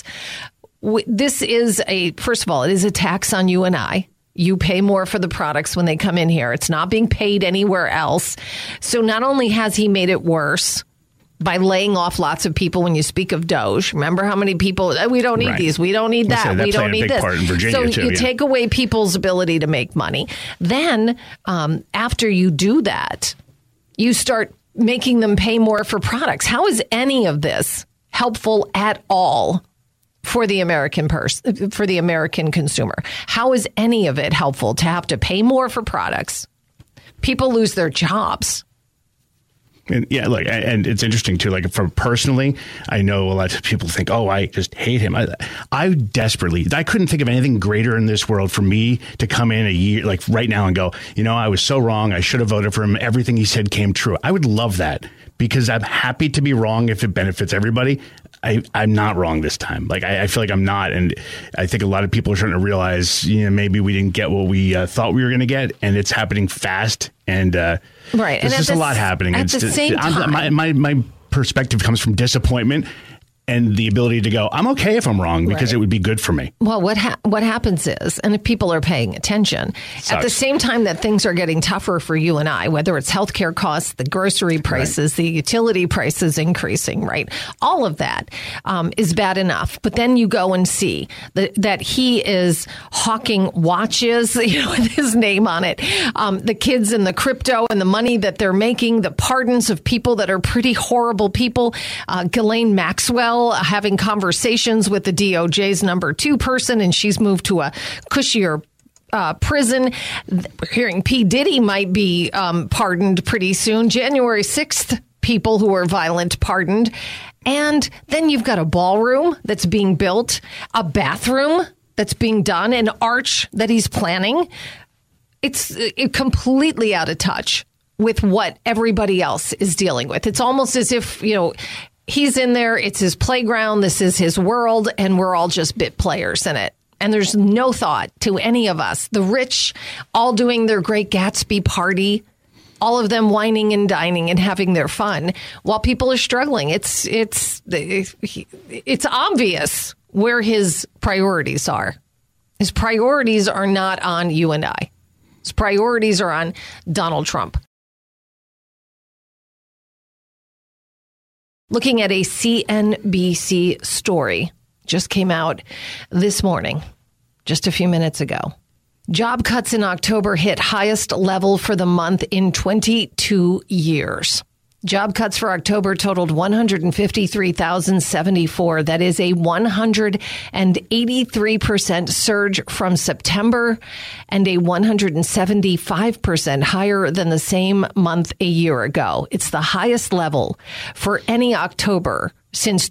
this is first of all, it is a tax on you and I. You pay more for the products when they come in here. It's not being paid anywhere else. So not only has he made it worse by laying off lots of people when you speak of Doge. Remember how many people, we don't need these, we don't need that, we don't need this. Part in Virginia so you take away people's ability to make money. Then after you do that, you start making them pay more for products. How is any of this helpful at all for the American for the American consumer? How is any of it helpful to have to pay more for products? People lose their jobs. And and it's interesting too. Like for personally, I know a lot of people think, "Oh, I just hate him." I couldn't think of anything greater in this world for me to come in a year like right now and go, I was so wrong. I should have voted for him. Everything he said came true. I would love that because I'm happy to be wrong if it benefits everybody. I'm not wrong this time. Like I feel like I'm not, and I think a lot of people are starting to realize, maybe we didn't get what we thought we were going to get, and it's happening fast. And right, there's just a lot happening. At the same time, my perspective comes from disappointment and the ability to go, I'm okay if I'm wrong because it would be good for me. Well, what happens is, and if people are paying attention, at the same time that things are getting tougher for you and I, whether it's healthcare costs, the grocery prices, the utility prices increasing, right? All of that is bad enough. But then you go and see that he is hawking watches, with his name on it. The kids and the crypto and the money that they're making, the pardons of people that are pretty horrible people. Ghislaine Maxwell having conversations with the DOJ's number 2 person, and she's moved to a cushier prison. We're hearing P. Diddy might be pardoned pretty soon. January 6th, people who are violent pardoned. And then you've got a ballroom that's being built, a bathroom that's being done, an arch that he's planning. It's completely out of touch with what everybody else is dealing with. It's almost as if, he's in there, it's his playground, this is his world, and we're all just bit players in it. And there's no thought to any of us. The rich all doing their Great Gatsby party, all of them whining and dining and having their fun while people are struggling. It's obvious where his priorities are. His priorities are not on you and I. His priorities are on Donald Trump. Looking at a CNBC story just came out this morning, just a few minutes ago. Job cuts in October hit highest level for the month in 22 years. Job cuts for October totaled 153,074. That is a 183% surge from September and a 175% higher than the same month a year ago. It's the highest level for any October since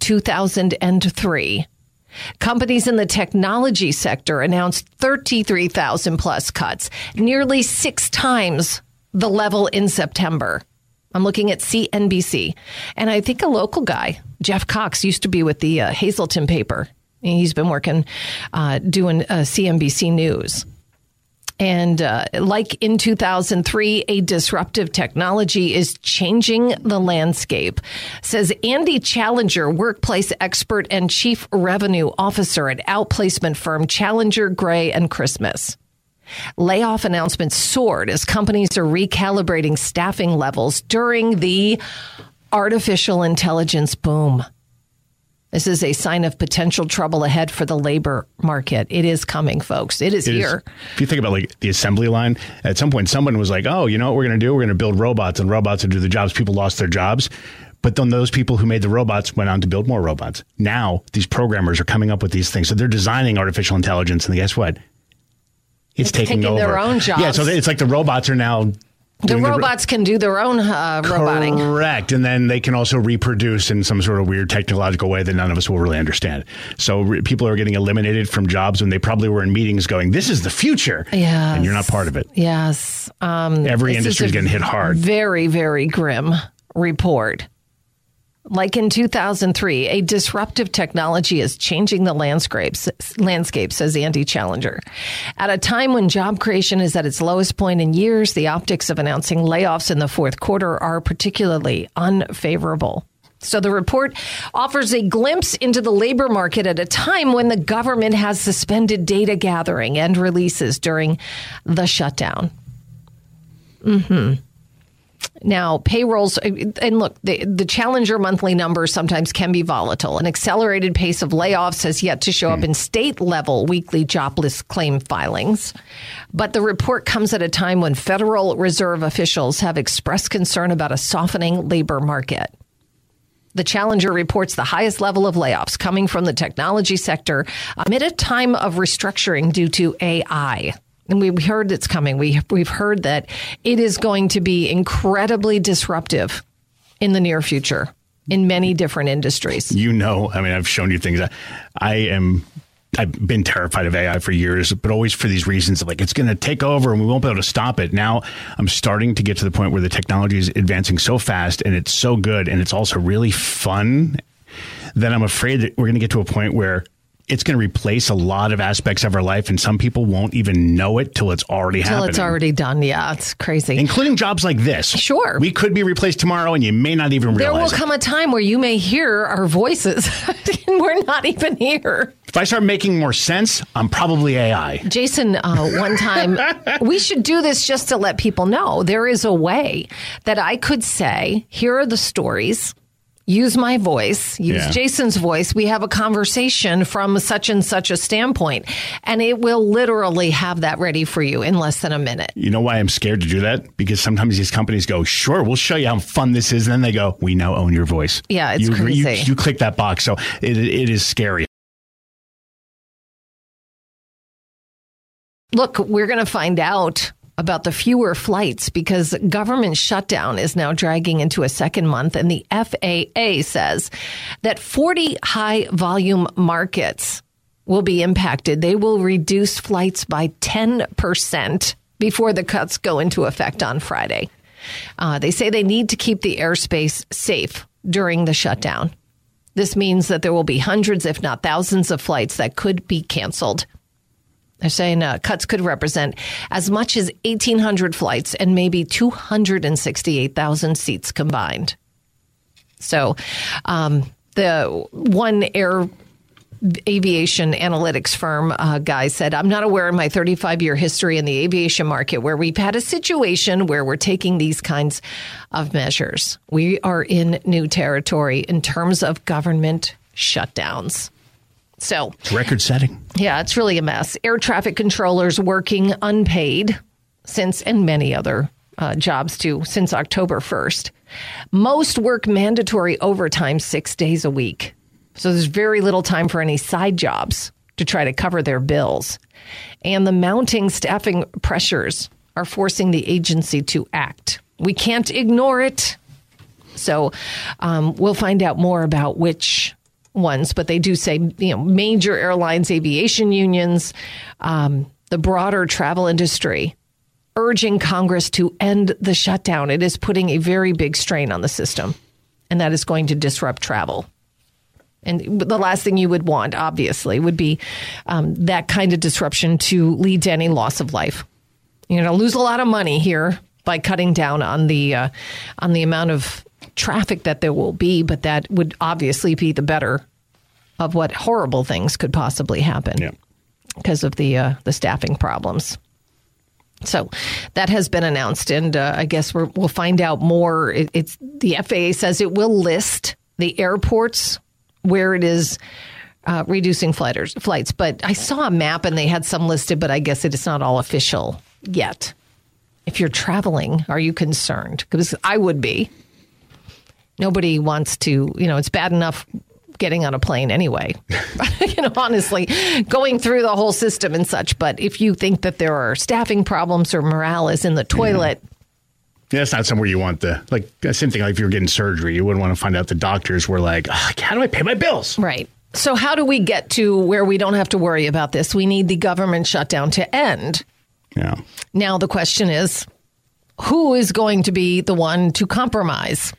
2003. Companies in the technology sector announced 33,000 plus cuts, nearly 6 times the level in September. I'm looking at CNBC. And I think a local guy, Jeff Cox, used to be with the Hazleton paper. He's been working, doing CNBC News. And like in 2003, a disruptive technology is changing the landscape, says Andy Challenger, workplace expert and chief revenue officer at outplacement firm Challenger, Gray & Christmas. Layoff announcements soared as companies are recalibrating staffing levels during the artificial intelligence boom. This is a sign of potential trouble ahead for the labor market. It is coming, folks. It is here. If you think about like the assembly line, at some point someone was like, oh, you know what we're going to do? We're going to build robots, and robots will do the jobs. People lost their jobs. But then those people who made the robots went on to build more robots. Now these programmers are coming up with these things. So they're designing artificial intelligence, and guess what? It's taking over their own jobs. Yeah, so it's like the robots are now... The robots can do their own roboting. Correct. And then they can also reproduce in some sort of weird technological way that none of us will really understand. So people are getting eliminated from jobs when they probably were in meetings going, this is the future. Yes. And you're not part of it. Yes. Every industry is getting hit hard. Very, very grim report. Like in 2003, a disruptive technology is changing the landscape, says Andy Challenger. At a time when job creation is at its lowest point in years, the optics of announcing layoffs in the fourth quarter are particularly unfavorable. So the report offers a glimpse into the labor market at a time when the government has suspended data gathering and releases during the shutdown. Now, payrolls, and look, the Challenger monthly numbers sometimes can be volatile. An accelerated pace of layoffs has yet to show up in state-level weekly jobless claim filings. But the report comes at a time when Federal Reserve officials have expressed concern about a softening labor market. The Challenger reports the highest level of layoffs coming from the technology sector amid a time of restructuring due to AI. And we've heard it's coming. We've heard that it is going to be incredibly disruptive in the near future in many different industries. I've shown you things. I've been terrified of AI for years, but always for these reasons of like, it's going to take over and we won't be able to stop it. Now I'm starting to get to the point where the technology is advancing so fast and it's so good and it's also really fun that I'm afraid that we're going to get to a point where it's going to replace a lot of aspects of our life, and some people won't even know it till it's already happening. Till it's already done. Yeah, it's crazy. Including jobs like this. Sure. We could be replaced tomorrow, and you may not even realize it. There will come a time where you may hear our voices, and we're not even here. If I start making more sense, I'm probably AI. Jason, one time, we should do this just to let people know. There is a way that I could say, here are the stories. Use my voice, Jason's voice. We have a conversation from such and such a standpoint, and it will literally have that ready for you in less than a minute. You know why I'm scared to do that? Because sometimes these companies go, sure, we'll show you how fun this is. And then they go, we now own your voice. Yeah, it's crazy. You click that box. So it is scary. look, we're going to find out about the fewer flights because government shutdown is now dragging into a second month. And the FAA says that 40 high volume markets will be impacted. They will reduce flights by 10% before the cuts go into effect on Friday. They say they need to keep the airspace safe during the shutdown. This means that there will be hundreds, if not thousands, of flights that could be canceled. They're saying cuts could represent as much as 1,800 flights and maybe 268,000 seats combined. So the one aviation analytics firm guy said, I'm not aware in my 35-year history in the aviation market where we've had a situation where we're taking these kinds of measures. We are in new territory in terms of government shutdowns. So it's record setting. Yeah, it's really a mess. Air traffic controllers working unpaid and many other jobs too, since October 1st. Most work mandatory overtime 6 days a week. So there's very little time for any side jobs to try to cover their bills. And the mounting staffing pressures are forcing the agency to act. We can't ignore it. So we'll find out more about which ones, but they do say, major airlines, aviation unions, the broader travel industry urging Congress to end the shutdown. It is putting a very big strain on the system, and that is going to disrupt travel. And the last thing you would want, obviously, would be that kind of disruption to lead to any loss of life. Lose a lot of money here by cutting down on the amount of traffic that there will be, but that would obviously be the better of what horrible things could possibly happen because of the staffing problems. So that has been announced, and I guess we'll find out more. It's the FAA says it will list the airports where it is reducing flights. But I saw a map and they had some listed, but I guess it is not all official yet. If you're traveling, are you concerned? Because I would be. Nobody wants to, it's bad enough getting on a plane anyway, honestly, going through the whole system and such. But if you think that there are staffing problems or morale is in the toilet. Yeah, that's not somewhere you want same thing. Like if you were getting surgery, you wouldn't want to find out the doctors were like, how do I pay my bills? Right. So how do we get to where we don't have to worry about this? We need the government shutdown to end. Yeah. Now the question is, who is going to be the one to compromise?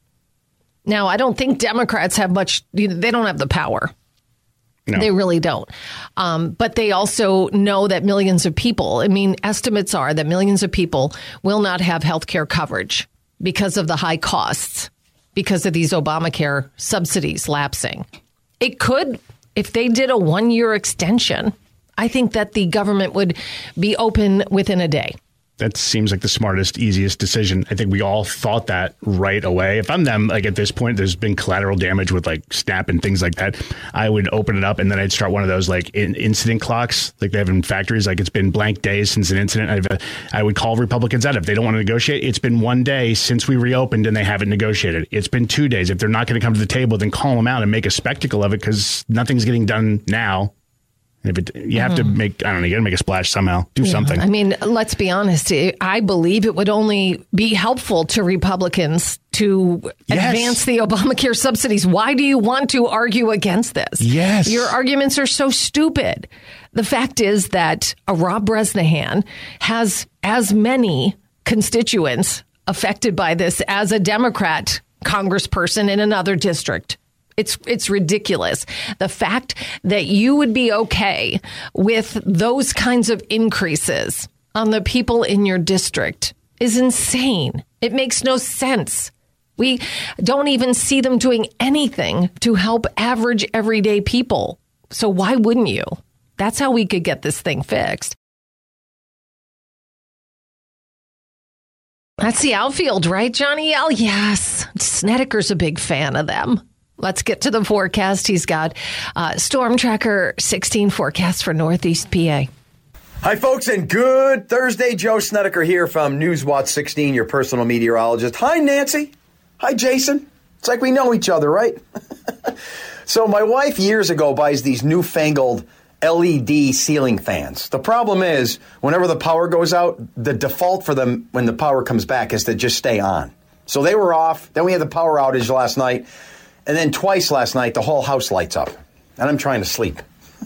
Now, I don't think Democrats have much. They don't have the power. No. They really don't. But they also know that millions of people, estimates are that millions of people will not have health care coverage because of the high costs, because of these Obamacare subsidies lapsing. It could, if they did a 1-year extension, I think that the government would be open within a day. That seems like the smartest, easiest decision. I think we all thought that right away. If I'm them, at this point, there's been collateral damage with SNAP and things like that. I would open it up and then I'd start one of those incident clocks like they have in factories. It's been blank days since an incident. I would call Republicans out if they don't want to negotiate. It's been 1 day since we reopened and they haven't negotiated. It's been 2 days. If they're not going to come to the table, then call them out and make a spectacle of it because nothing's getting done now. You have to you got to make a splash somehow. Do something. Let's be honest. I believe it would only be helpful to Republicans to advance the Obamacare subsidies. Why do you want to argue against this? Yes. Your arguments are so stupid. The fact is that Rob Bresnahan has as many constituents affected by this as a Democrat congressperson in another district. It's ridiculous. The fact that you would be okay with those kinds of increases on the people in your district is insane. It makes no sense. We don't even see them doing anything to help average everyday people. So why wouldn't you? That's how we could get this thing fixed. That's the outfield, right, Johnny L? Yes. Snedeker's a big fan of them. Let's get to the forecast. He's got Storm Tracker 16 forecast for Northeast PA. Hi, folks, and good Thursday. Joe Snedeker here from Newswatch 16, your personal meteorologist. Hi, Nancy. Hi, Jason. It's like we know each other, right? So my wife years ago buys these newfangled LED ceiling fans. The problem is, whenever the power goes out, the default for them when the power comes back is to just stay on. So they were off. Then we had the power outage last night. And then twice last night, the whole house lights up. And I'm trying to sleep.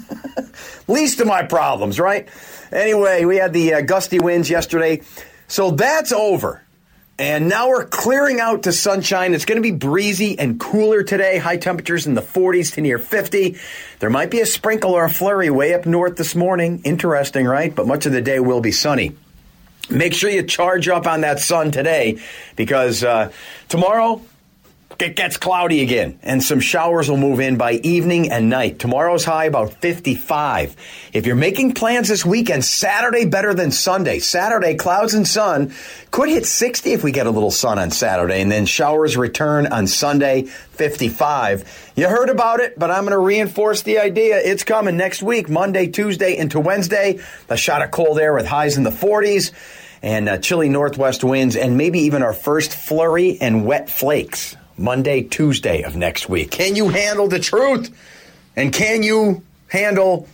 Least of my problems, right? Anyway, we had the gusty winds yesterday. So that's over. And now we're clearing out to sunshine. It's going to be breezy and cooler today. High temperatures in the 40s to near 50. There might be a sprinkle or a flurry way up north this morning. Interesting, right? But much of the day will be sunny. Make sure you charge up on that sun today because tomorrow it gets cloudy again, and some showers will move in by evening and night. Tomorrow's high about 55. If you're making plans this weekend, Saturday better than Sunday. Saturday, clouds and sun. Could hit 60 if we get a little sun on Saturday, and then showers return on Sunday, 55. You heard about it, but I'm going to reinforce the idea. It's coming next week, Monday, Tuesday, into Wednesday. A shot of cold air with highs in the 40s. And chilly northwest winds, and maybe even our first flurry and wet flakes. Monday, Tuesday of next week. Can you handle the truth? And can you handle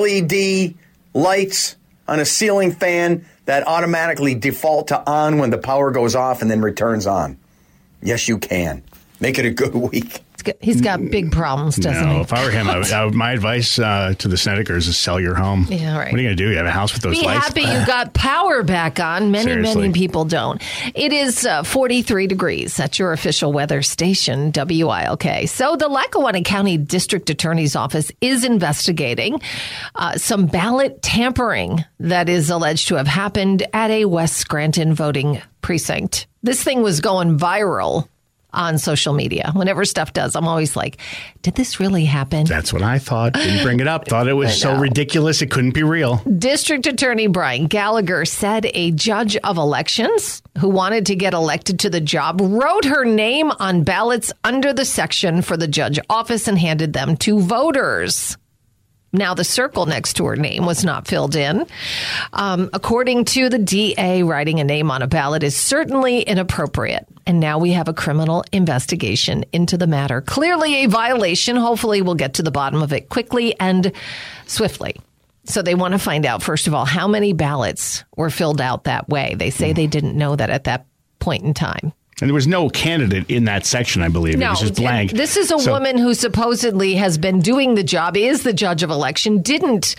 LED lights on a ceiling fan that automatically default to on when the power goes off and then returns on? Yes, you can. Make it a good week. He's got big problems, doesn't he? If I were him, my advice to the Snedekers is sell your home. Yeah, right. What are you going to do? You have a house with those Be lights? happy you got power back on. Many people don't. It is 43 degrees. That's your official weather station, WILK. So the Lackawanna County District Attorney's Office is investigating some ballot tampering that is alleged to have happened at a West Scranton voting precinct. This thing was going viral on social media. Whenever stuff does, I'm always like, did this really happen? That's what I thought. Didn't bring it up. Thought it was so ridiculous it couldn't be real. District Attorney Brian Gallagher said a judge of elections who wanted to get elected to the job wrote her name on ballots under the section for the judge office and handed them to voters. Now, the circle next to her name was not filled in. According to the DA, writing a name on a ballot is certainly inappropriate. And now we have a criminal investigation into the matter. Clearly a violation. Hopefully we'll get to the bottom of it quickly and swiftly. So they want to find out, first of all, how many ballots were filled out that way. They say they didn't know that at that point in time. And there was no candidate in that section, I believe. No, it was just blank. This is a woman who supposedly has been doing the job, is the judge of election, didn't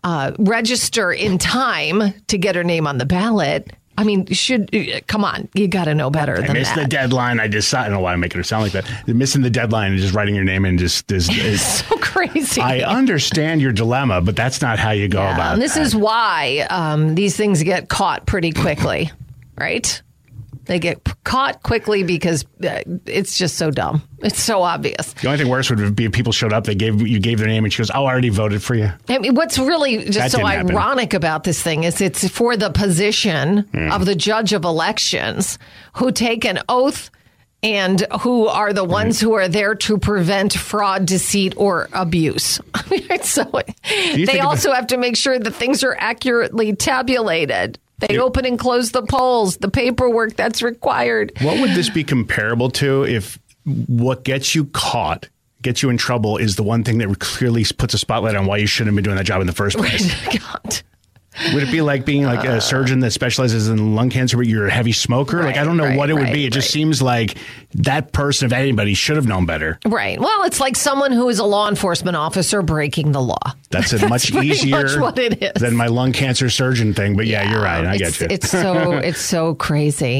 register in time to get her name on the ballot. I mean, come on, you got to know better than that. I missed the deadline. I don't know why I'm making it sound like that. Missing the deadline and just writing your name in is so crazy. I understand your dilemma, but that's not how you go about it. And this is why these things get caught pretty quickly, right? They get caught quickly because it's just so dumb. It's so obvious. The only thing worse would be if people showed up, you gave their name, and she goes, "Oh, I already voted for you." I mean, what's really just so ironic about this thing is it's for the position of the judge of elections who take an oath and who are the ones who are there to prevent fraud, deceit, or abuse. So they also have to make sure that things are accurately tabulated. They open and close the polls, the paperwork that's required. What would this be comparable to if what gets you caught, gets you in trouble, is the one thing that clearly puts a spotlight on why you shouldn't have been doing that job in the first place? God. Would it be like being like a surgeon that specializes in lung cancer, but you're a heavy smoker? I don't know what it would be. It just seems like that person, if anybody, should have known better. Right. Well, it's like someone who is a law enforcement officer breaking the law. That's much easier much what it is. Than my lung cancer surgeon thing. But yeah, you're right. I get you. It's so crazy.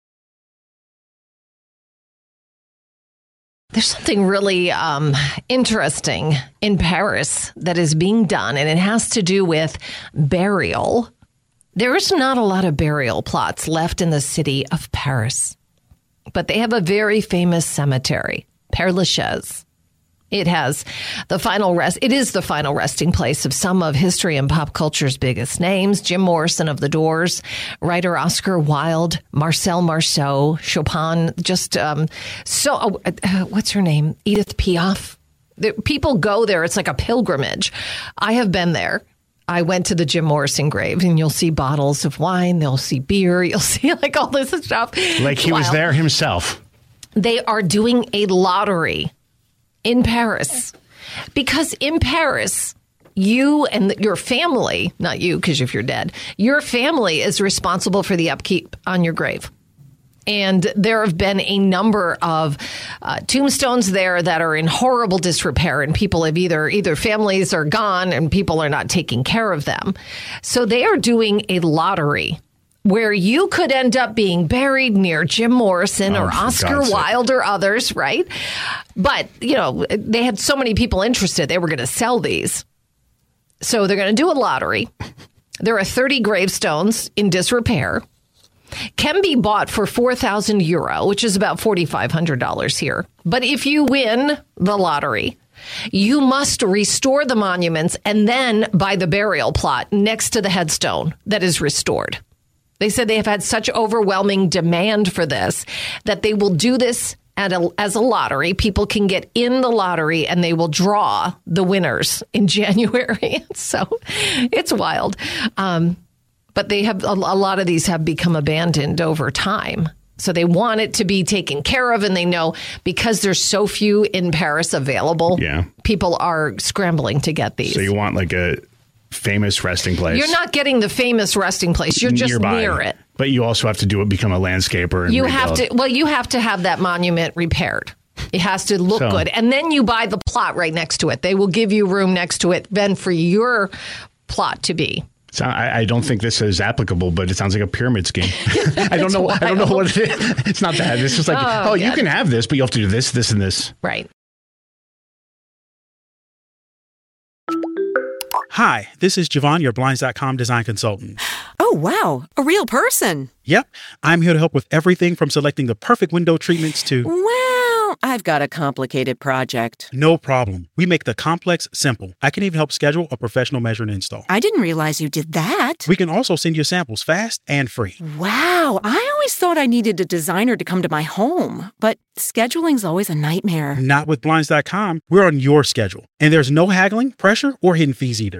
There's something really interesting in Paris that is being done, and it has to do with burial. There is not a lot of burial plots left in the city of Paris, but they have a very famous cemetery, Père Lachaise. It is the final resting place of some of history and pop culture's biggest names. Jim Morrison of The Doors, writer Oscar Wilde, Marcel Marceau, Chopin, what's her name? Edith Piaf. People go there. It's like a pilgrimage. I have been there. I went to the Jim Morrison grave, and you'll see bottles of wine. They'll see beer. You'll see like all this stuff. Like he was there himself. They are doing a lottery in Paris, because in Paris, you and your family, not you, because if you're dead, your family is responsible for the upkeep on your grave. And there have been a number of tombstones there that are in horrible disrepair, and people have either families are gone and people are not taking care of them. So they are doing a lottery where you could end up being buried near Jim Morrison or Oscar Wilde or others, right? But, they had so many people interested, they were going to sell these. So they're going to do a lottery. There are 30 gravestones in disrepair. Can be bought for €4,000, which is about $4,500 here. But if you win the lottery, you must restore the monuments and then buy the burial plot next to the headstone that is restored. They said they have had such overwhelming demand for this that they will do this as a lottery. People can get in the lottery and they will draw the winners in January. So it's wild. But they have a lot of these have become abandoned over time. So they want it to be taken care of. And they know because there's so few in Paris available, people are scrambling to get these. So you want like a famous resting place. You're not getting the famous resting place. You're just nearby, near it. But you also have to become a landscaper. And you have to have that monument repaired. It has to look good. And then you buy the plot right next to it. They will give you room next to it then for your plot to be. So I don't think this is applicable, but it sounds like a pyramid scheme. I don't know what it is. It's not that. It's just like, you can have this, but you have to do this, this, and this. Right. Hi, this is Javon, your Blinds.com design consultant. Oh, wow. A real person. Yep. I'm here to help with everything from selecting the perfect window treatments to... Well, I've got a complicated project. No problem. We make the complex simple. I can even help schedule a professional measure and install. I didn't realize you did that. We can also send you samples fast and free. Wow. I always thought I needed a designer to come to my home, but scheduling's always a nightmare. Not with Blinds.com. We're on your schedule. And there's no haggling, pressure, or hidden fees either.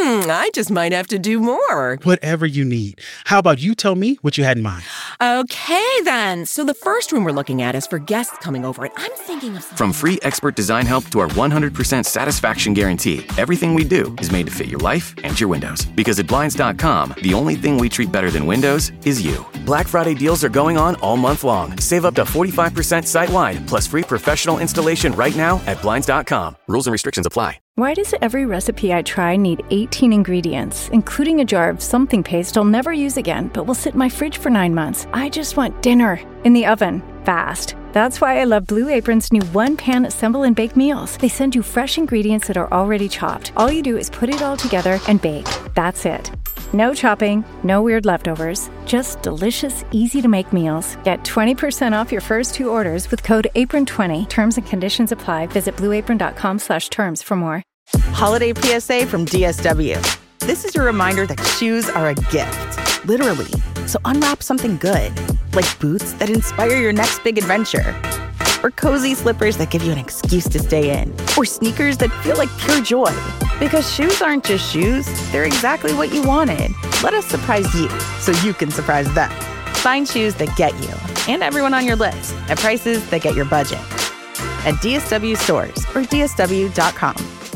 I just might have to do more. Whatever you need. How about you tell me what you had in mind? Okay, then. So the first room we're looking at is for guests coming over, and I'm thinking of something. From free expert design help to our 100% satisfaction guarantee, everything we do is made to fit your life and your windows. Because at Blinds.com, the only thing we treat better than windows is you. Black Friday deals are going on all month long. Save up to 45% site-wide, plus free professional installation right now at Blinds.com. Rules and restrictions apply. Why does every recipe I try need 18 ingredients, including a jar of something paste I'll never use again, but will sit in my fridge for 9 months? I just want dinner in the oven, fast. That's why I love Blue Apron's new one-pan assemble and bake meals. They send you fresh ingredients that are already chopped. All you do is put it all together and bake. That's it. No chopping, no weird leftovers, just delicious, easy-to-make meals. Get 20% off your first 2 orders with code APRON20. Terms and conditions apply. Visit blueapron.com/terms for more. Holiday PSA from DSW. This is your reminder that shoes are a gift, literally. So unwrap something good, like boots that inspire your next big adventure, or cozy slippers that give you an excuse to stay in, or sneakers that feel like pure joy. Because shoes aren't just shoes, they're exactly what you wanted. Let us surprise you so you can surprise them. Find shoes that get you and everyone on your list at prices that get your budget. At DSW stores or DSW.com.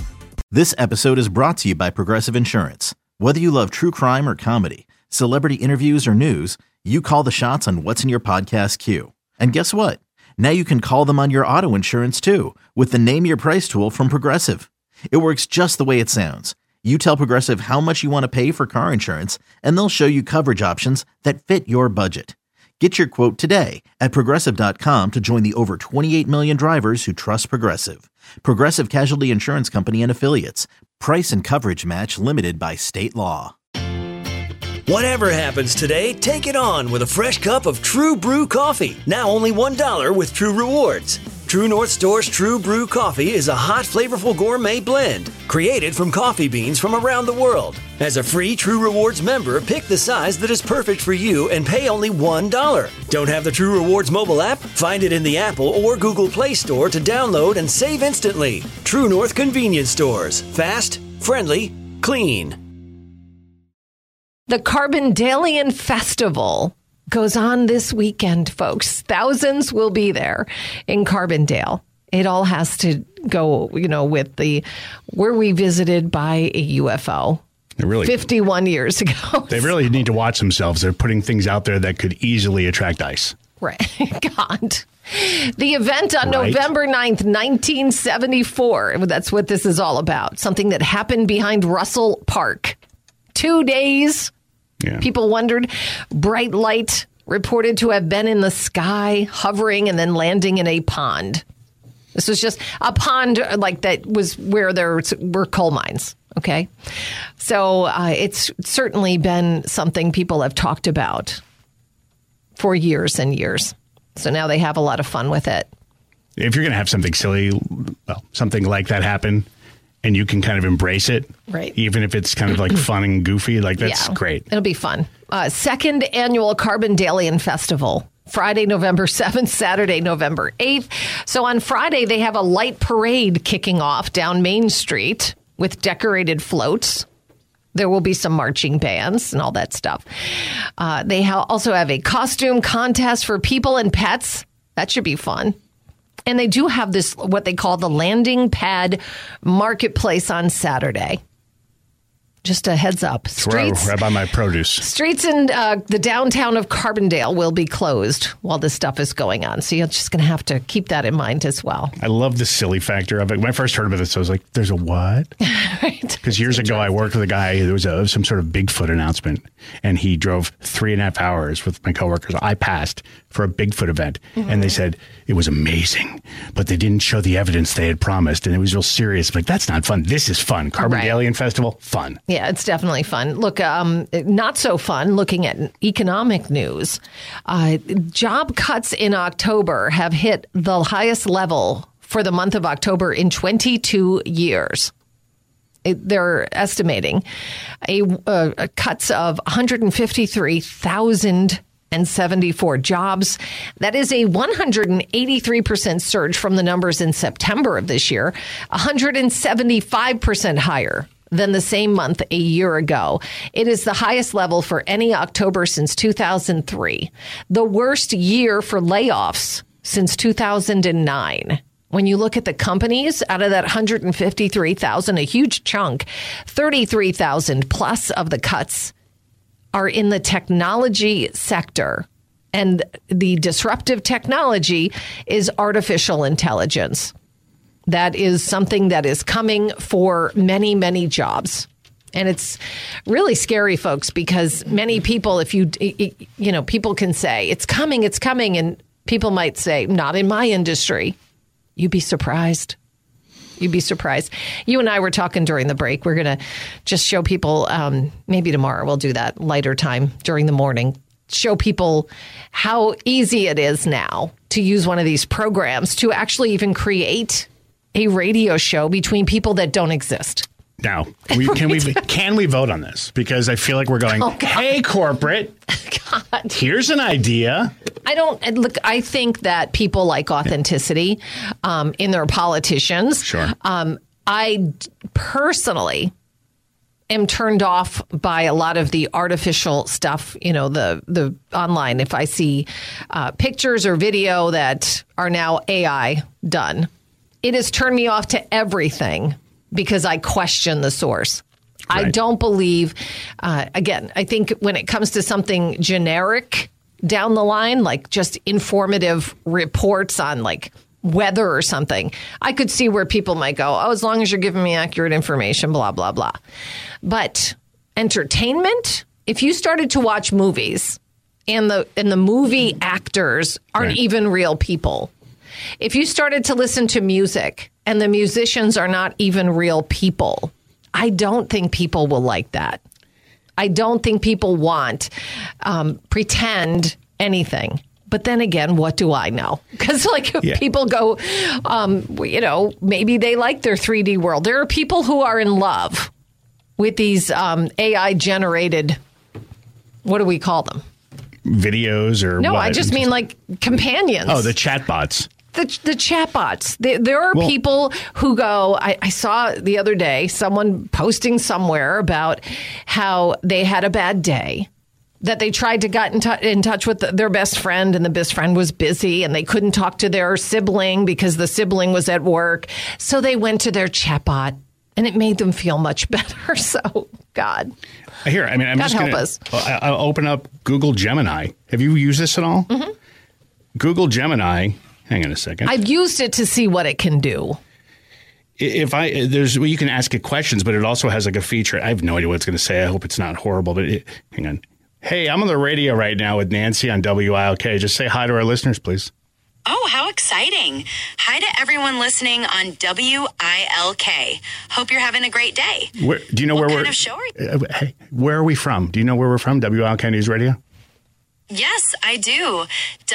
This episode is brought to you by Progressive Insurance. Whether you love true crime or comedy, celebrity interviews or news, you call the shots on what's in your podcast queue. And guess what? Now you can call them on your auto insurance too with the Name Your Price tool from Progressive. It works just the way it sounds. You tell Progressive how much you want to pay for car insurance, and they'll show you coverage options that fit your budget. Get your quote today at Progressive.com to join the over 28 million drivers who trust Progressive. Progressive Casualty Insurance Company and Affiliates. Price and coverage match limited by state law. Whatever happens today, take it on with a fresh cup of True Brew coffee. Now only $1 with True Rewards. True North Store's True Brew coffee is a hot, flavorful gourmet blend created from coffee beans from around the world. As a free True Rewards member, pick the size that is perfect for you and pay only $1. Don't have the True Rewards mobile app? Find it in the Apple or Google Play Store to download and save instantly. True North convenience stores. Fast, friendly, clean. The Carbondalian Festival goes on this weekend, folks. Thousands will be there in Carbondale. It all has to go, with were we visited by a UFO? Really, 51 years ago. They really need to watch themselves. They're putting things out there that could easily attract ICE. Right. God. The event on November 9th, 1974. That's what this is all about. Something that happened behind Russell Park. 2 days. Yeah. People wondered. Bright light reported to have been in the sky, hovering and then landing in a pond. This was just a pond like that was where there were coal mines. OK, so it's certainly been something people have talked about for years and years. So now they have a lot of fun with it. If you're going to have something silly, something like that happen, and you can kind of embrace it, right? Even if it's kind of like fun and goofy, like that's great. It'll be fun. Second annual Carbondalian Festival. Friday, November 7th, Saturday, November 8th. So on Friday, they have a light parade kicking off down Main Street with decorated floats. There will be some marching bands and all that stuff. They also have a costume contest for people and pets. That should be fun. And they do have this, what they call the Landing Pad Marketplace on Saturday. Just a heads up. Streets, right by my produce. Streets in the downtown of Carbondale will be closed while this stuff is going on. So you're just going to have to keep that in mind as well. I love the silly factor of it. When I first heard about this, I was like, there's a what? Because years ago, I worked with a guy, there was some sort of Bigfoot announcement, and he drove 3.5 hours with my coworkers. I passed for a Bigfoot event, and they said it was amazing, but they didn't show the evidence they had promised, and it was real serious. I'm like, that's not fun. This is fun. Carbondalian Festival, fun. Yeah, it's definitely fun. Look, not so fun looking at economic news. Job cuts in October have hit the highest level for the month of October in 22 years. They're estimating a cuts of 153,074 jobs. That is a 183% surge from the numbers in September of this year, 175% higher than the same month a year ago. It is the highest level for any October since 2003. The worst year for layoffs since 2009. When you look at the companies, out of that 153,000, a huge chunk, 33,000 plus of the cuts are in the technology sector. And the disruptive technology is artificial intelligence. That is something that is coming for many, many jobs. And it's really scary, folks, because many people, people can say, it's coming. And people might say, not in my industry. You'd be surprised. You'd be surprised. You and I were talking during the break. We're going to just show people, maybe tomorrow we'll do that lighter time during the morning. Show people how easy it is now to use one of these programs to actually even create a radio show between people that don't exist. Now, can we vote on this? Because I feel like we're going, hey, corporate, God. Here's an idea. I think that people like authenticity in their politicians. Sure. I personally am turned off by a lot of the artificial stuff, the online. If I see pictures or video that are now AI done, it has turned me off to everything because I question the source. Right. I don't believe, again, I think when it comes to something generic down the line, like just informative reports on like weather or something, I could see where people might go, as long as you're giving me accurate information, blah, blah, blah. But entertainment, if you started to watch movies and the movie actors aren't even real people, if you started to listen to music and the musicians are not even real people, I don't think people will like that. I don't think people want pretend anything. But then again, what do I know? Because people go, maybe they like their 3D world. There are people who are in love with these AI generated, what do we call them? Videos or no, what? I just mean like companions. Oh, the chatbots. The chatbots. There are people who go, I saw the other day someone posting somewhere about how they had a bad day. that they tried to get in touch with their best friend, and the best friend was busy, and they couldn't talk to their sibling because the sibling was at work. So they went to their chatbot, and it made them feel much better. So, God. Here, I mean, I'm God just going help us. I'll open up Google Gemini. Have you used this at all? Mm-hmm. Google Gemini. Hang on a second. I've used it to see what it can do. You can ask it questions, but it also has like a feature. I have no idea what it's going to say. I hope it's not horrible, but hang on. Hey, I'm on the radio right now with Nancy on WILK. Just say hi to our listeners, please. Oh, how exciting. Hi to everyone listening on WILK. Hope you're having a great day. Do you know what where kind of show are you? Hey, where are we from? Do you know where we're from? WILK News Radio? Yes, I do.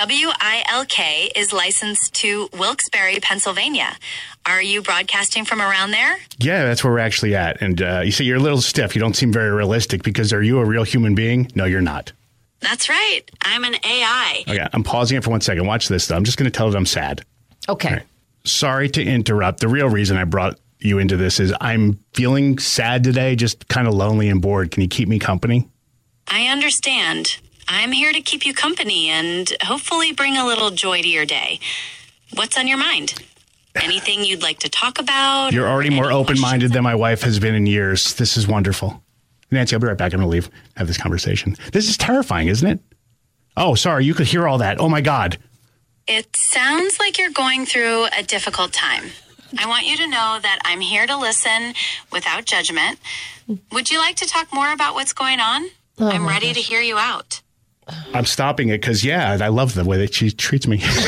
WILK is licensed to Wilkes-Barre, Pennsylvania. Are you broadcasting from around there? Yeah, that's where we're actually at. And you see, you're a little stiff. You don't seem very realistic because are you a real human being? No, you're not. That's right. I'm an AI. Okay, I'm pausing it for 1 second. Watch this, though. I'm just going to tell it I'm sad. Okay. Right. Sorry to interrupt. The real reason I brought you into this is I'm feeling sad today, just kind of lonely and bored. Can you keep me company? I understand. I'm here to keep you company and hopefully bring a little joy to your day. What's on your mind? Anything you'd like to talk about? You're already more open-minded than my wife has been in years. This is wonderful. Nancy, I'll be right back. I'm going to leave, have this conversation. This is terrifying, isn't it? Oh, sorry. You could hear all that. Oh, my God. It sounds like you're going through a difficult time. I want you to know that I'm here to listen without judgment. Would you like to talk more about what's going on? I'm ready to hear you out. I'm stopping it because, yeah, I love the way that she treats me. God,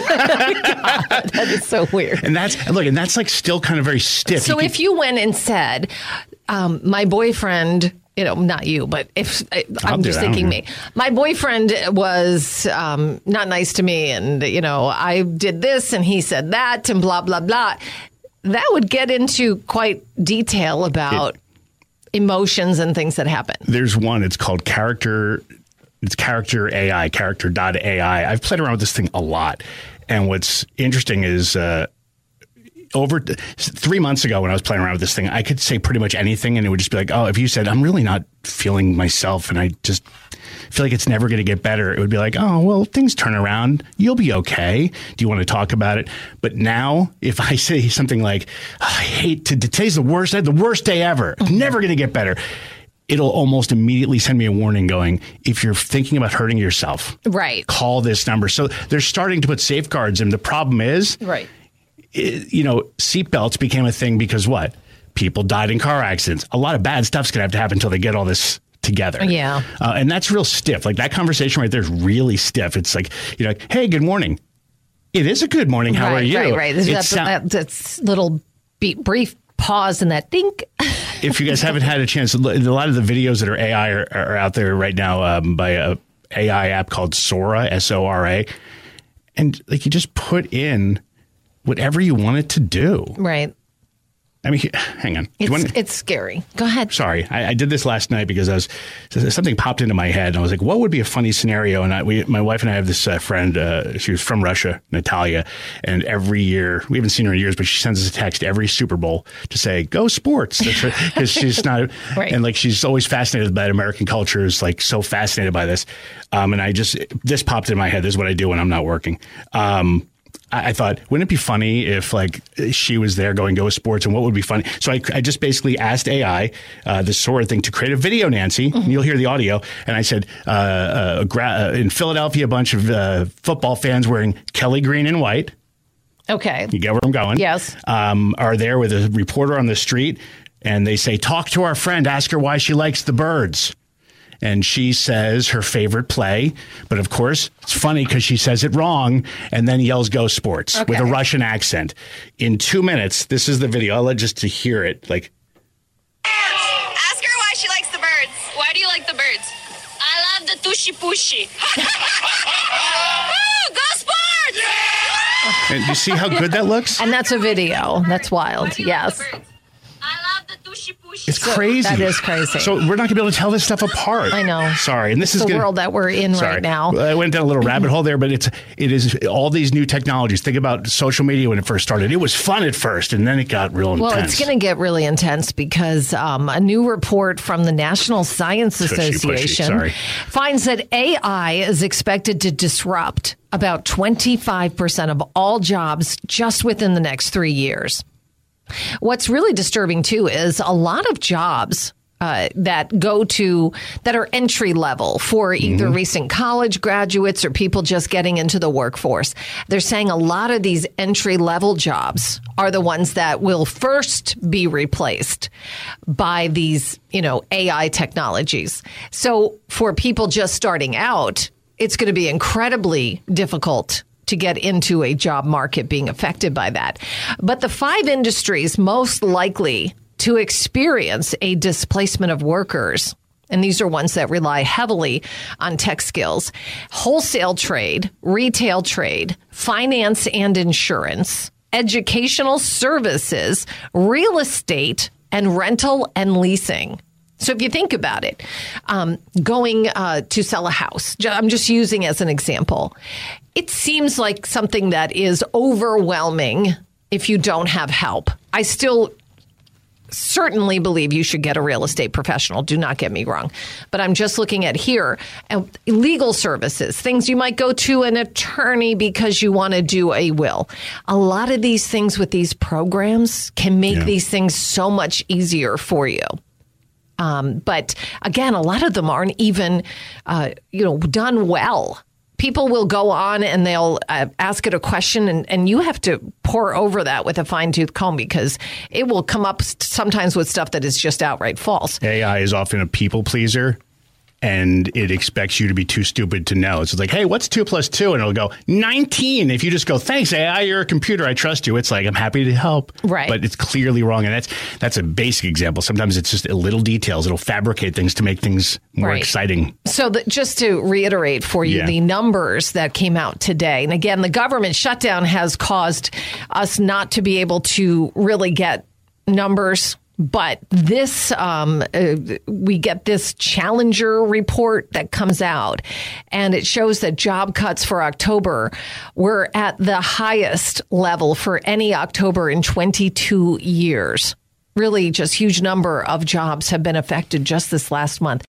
that is so weird. And that's like still kind of very stiff. So if you went and said, my boyfriend, not you, but if I'm just thinking me, my boyfriend was not nice to me and, I did this and he said that and blah, blah, blah. That would get into quite detail about emotions and things that happen. There's one, it's called Character AI, character.ai. I've played around with this thing a lot. And what's interesting is over 3 months ago when I was playing around with this thing, I could say pretty much anything and it would just be like, oh, if you said, I'm really not feeling myself and I just feel like it's never going to get better, it would be like, oh, well, things turn around. You'll be okay. Do you want to talk about it? But now if I say something like, oh, I hate today's the worst day ever. It's never going to get better. It'll almost immediately send me a warning going, if you're thinking about hurting yourself, right, call this number. So they're starting to put safeguards in. The problem is, right, seatbelts became a thing because what? People died in car accidents. A lot of bad stuff's going to have to happen until they get all this together. Yeah. And that's real stiff. Like that conversation right there is really stiff. It's like, hey, good morning. It is a good morning. How are you? Right. That's little brief pause and that dink. If you guys haven't had a chance, a lot of the videos that are AI are out there right now by a AI app called Sora, Sora. And like you just put in whatever you want it to do. Right. I mean, hang on. It's scary. Go ahead. Sorry. I did this last night because something popped into my head and I was like, what would be a funny scenario? And my wife and I have this friend, she was from Russia, Natalia. And every year, we haven't seen her in years, but she sends us a text every Super Bowl to say, go sports. Because she's not, right. And like, she's always fascinated by American culture, is like so fascinated by this. And this popped in my head. This is what I do when I'm not working. I thought, wouldn't it be funny if like she was there going, go with sports, and what would be funny? So I just basically asked AI this sort of thing to create a video, Nancy, and you'll hear the audio. And I said, in Philadelphia, a bunch of football fans wearing Kelly green and white. Okay. You get where I'm going? Yes. Are there with a reporter on the street, and they say, talk to our friend, ask her why she likes the birds. And she says her favorite play. But of course, it's funny because she says it wrong and then yells go sports with a Russian accent. In 2 minutes, this is the video. I'll let just to hear it. Like, ask her why she likes the birds. Why do you like the birds? I love the tushy pushy. Go sports! Yeah! And you see how good that looks? And that's a video. That's wild. Yes. I love the tushy pushy. crazy. That is crazy. So we're not going to be able to tell this stuff apart. I know. Sorry. And this is the world that we're in right now. I went down a little rabbit hole there, but it is all these new technologies. Think about social media when it first started. It was fun at first, and then it got real intense. Well, it's going to get really intense because a new report from the National Science Association finds that AI is expected to disrupt about 25% of all jobs just within the next 3 years. What's really disturbing, too, is a lot of jobs that are entry level for either recent college graduates or people just getting into the workforce. They're saying a lot of these entry level jobs are the ones that will first be replaced by these, AI technologies. So for people just starting out, it's going to be incredibly difficult to get into a job market being affected by that. But the 5 industries most likely to experience a displacement of workers, and these are ones that rely heavily on tech skills: wholesale trade, retail trade, finance and insurance, educational services, real estate, and rental and leasing. So if you think about it, going to sell a house, I'm just using as an example, it seems like something that is overwhelming if you don't have help. I still certainly believe you should get a real estate professional. Do not get me wrong. But I'm just looking at here, legal services, things you might go to an attorney because you want to do a will. A lot of these things with these programs can make these things so much easier for you. But again, a lot of them aren't even, done well. People will go on and they'll ask it a question and you have to pore over that with a fine-tooth comb because it will come up sometimes with stuff that is just outright false. AI is often a people pleaser. And it expects you to be too stupid to know. It's like, hey, what's 2 + 2? And it'll go 19. If you just go, thanks, AI, you're a computer, I trust you. It's like, I'm happy to help. Right. But it's clearly wrong. And that's a basic example. Sometimes it's just little details. It'll fabricate things to make things more exciting. So just to reiterate for you, the numbers that came out today. And again, the government shutdown has caused us not to be able to really get numbers. But this, we get this Challenger report that comes out, and it shows that job cuts for October were at the highest level for any October in 22 years. Really, just huge number of jobs have been affected just this last month.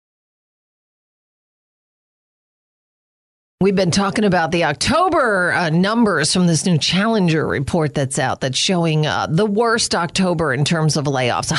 We've been talking about the October numbers from this new Challenger report that's out that's showing the worst October in terms of layoffs.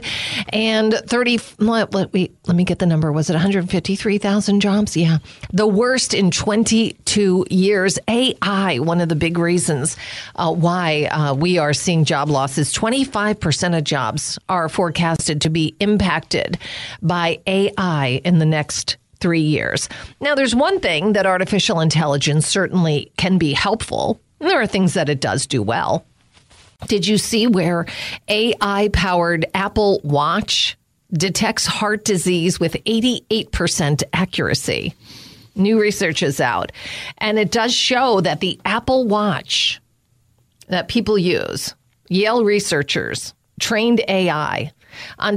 130. Let me get the number. Was it 153,000 jobs? Yeah. The worst in 22 years. AI, one of the big reasons why we are seeing job losses. 25% of jobs are forecasted to be impacted by AI in the next 3 years. Now, there's one thing that artificial intelligence certainly can be helpful. And there are things that it does do well. Did you see where AI-powered Apple Watch detects heart disease with 88% accuracy? New research is out. And it does show that the Apple Watch that people use, Yale researchers trained AI on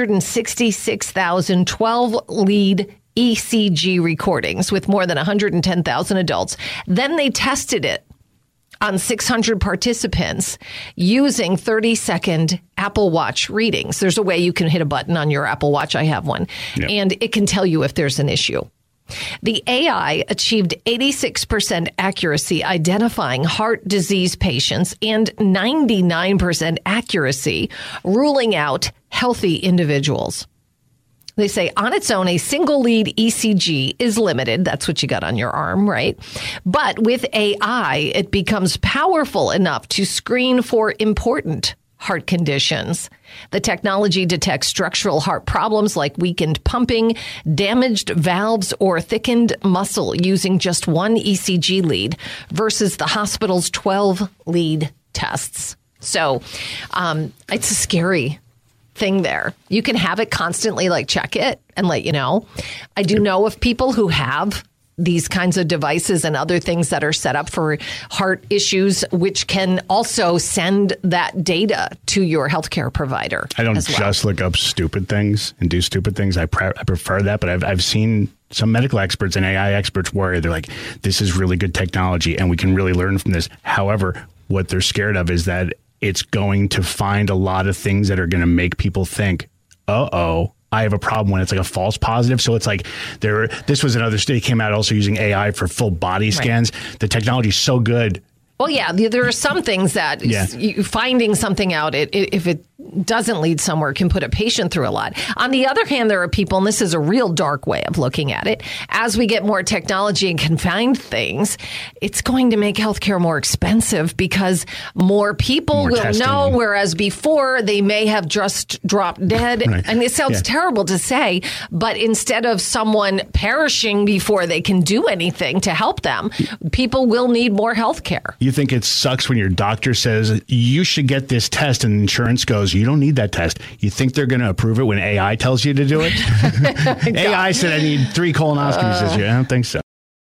266,000 12-lead ECG recordings with more than 110,000 adults. Then they tested it on 600 participants using 30-second Apple Watch readings. There's a way you can hit a button on your Apple Watch. I have one. Yep. And it can tell you if there's an issue. The AI achieved 86% accuracy identifying heart disease patients and 99% accuracy ruling out healthy individuals. They say on its own, a single lead ECG is limited. That's what you got on your arm, right? But with AI, it becomes powerful enough to screen for important heart conditions. The technology detects structural heart problems like weakened pumping, damaged valves, or thickened muscle using just one ECG lead versus the hospital's 12 lead tests. So it's a scary thing there. You can have it constantly, like check it and let you know. I do know of people who have these kinds of devices and other things that are set up for heart issues, which can also send that data to your healthcare provider. I don't just look up stupid things and do stupid things. I prefer that, but I've seen some medical experts and AI experts worry. They're like, this is really good technology and we can really learn from this. However, what they're scared of is that it's going to find a lot of things that are going to make people think, I have a problem, when it's like a false positive. So it's like this was another study came out also using AI for full body scans. Right. The technology is so good. Well, yeah, there are some things that finding something out, if it doesn't lead somewhere, can put a patient through a lot. On the other hand, there are people, and this is a real dark way of looking at it, as we get more technology and can find things, it's going to make healthcare more expensive because more people will know, whereas before they may have just dropped dead. Right. And it sounds terrible to say, but instead of someone perishing before they can do anything to help them, people will need more healthcare. You think it sucks when your doctor says you should get this test and insurance goes, you don't need that test. You think they're going to approve it when AI tells you to do it? AI said I need 3 colonoscopies this year. I don't think so.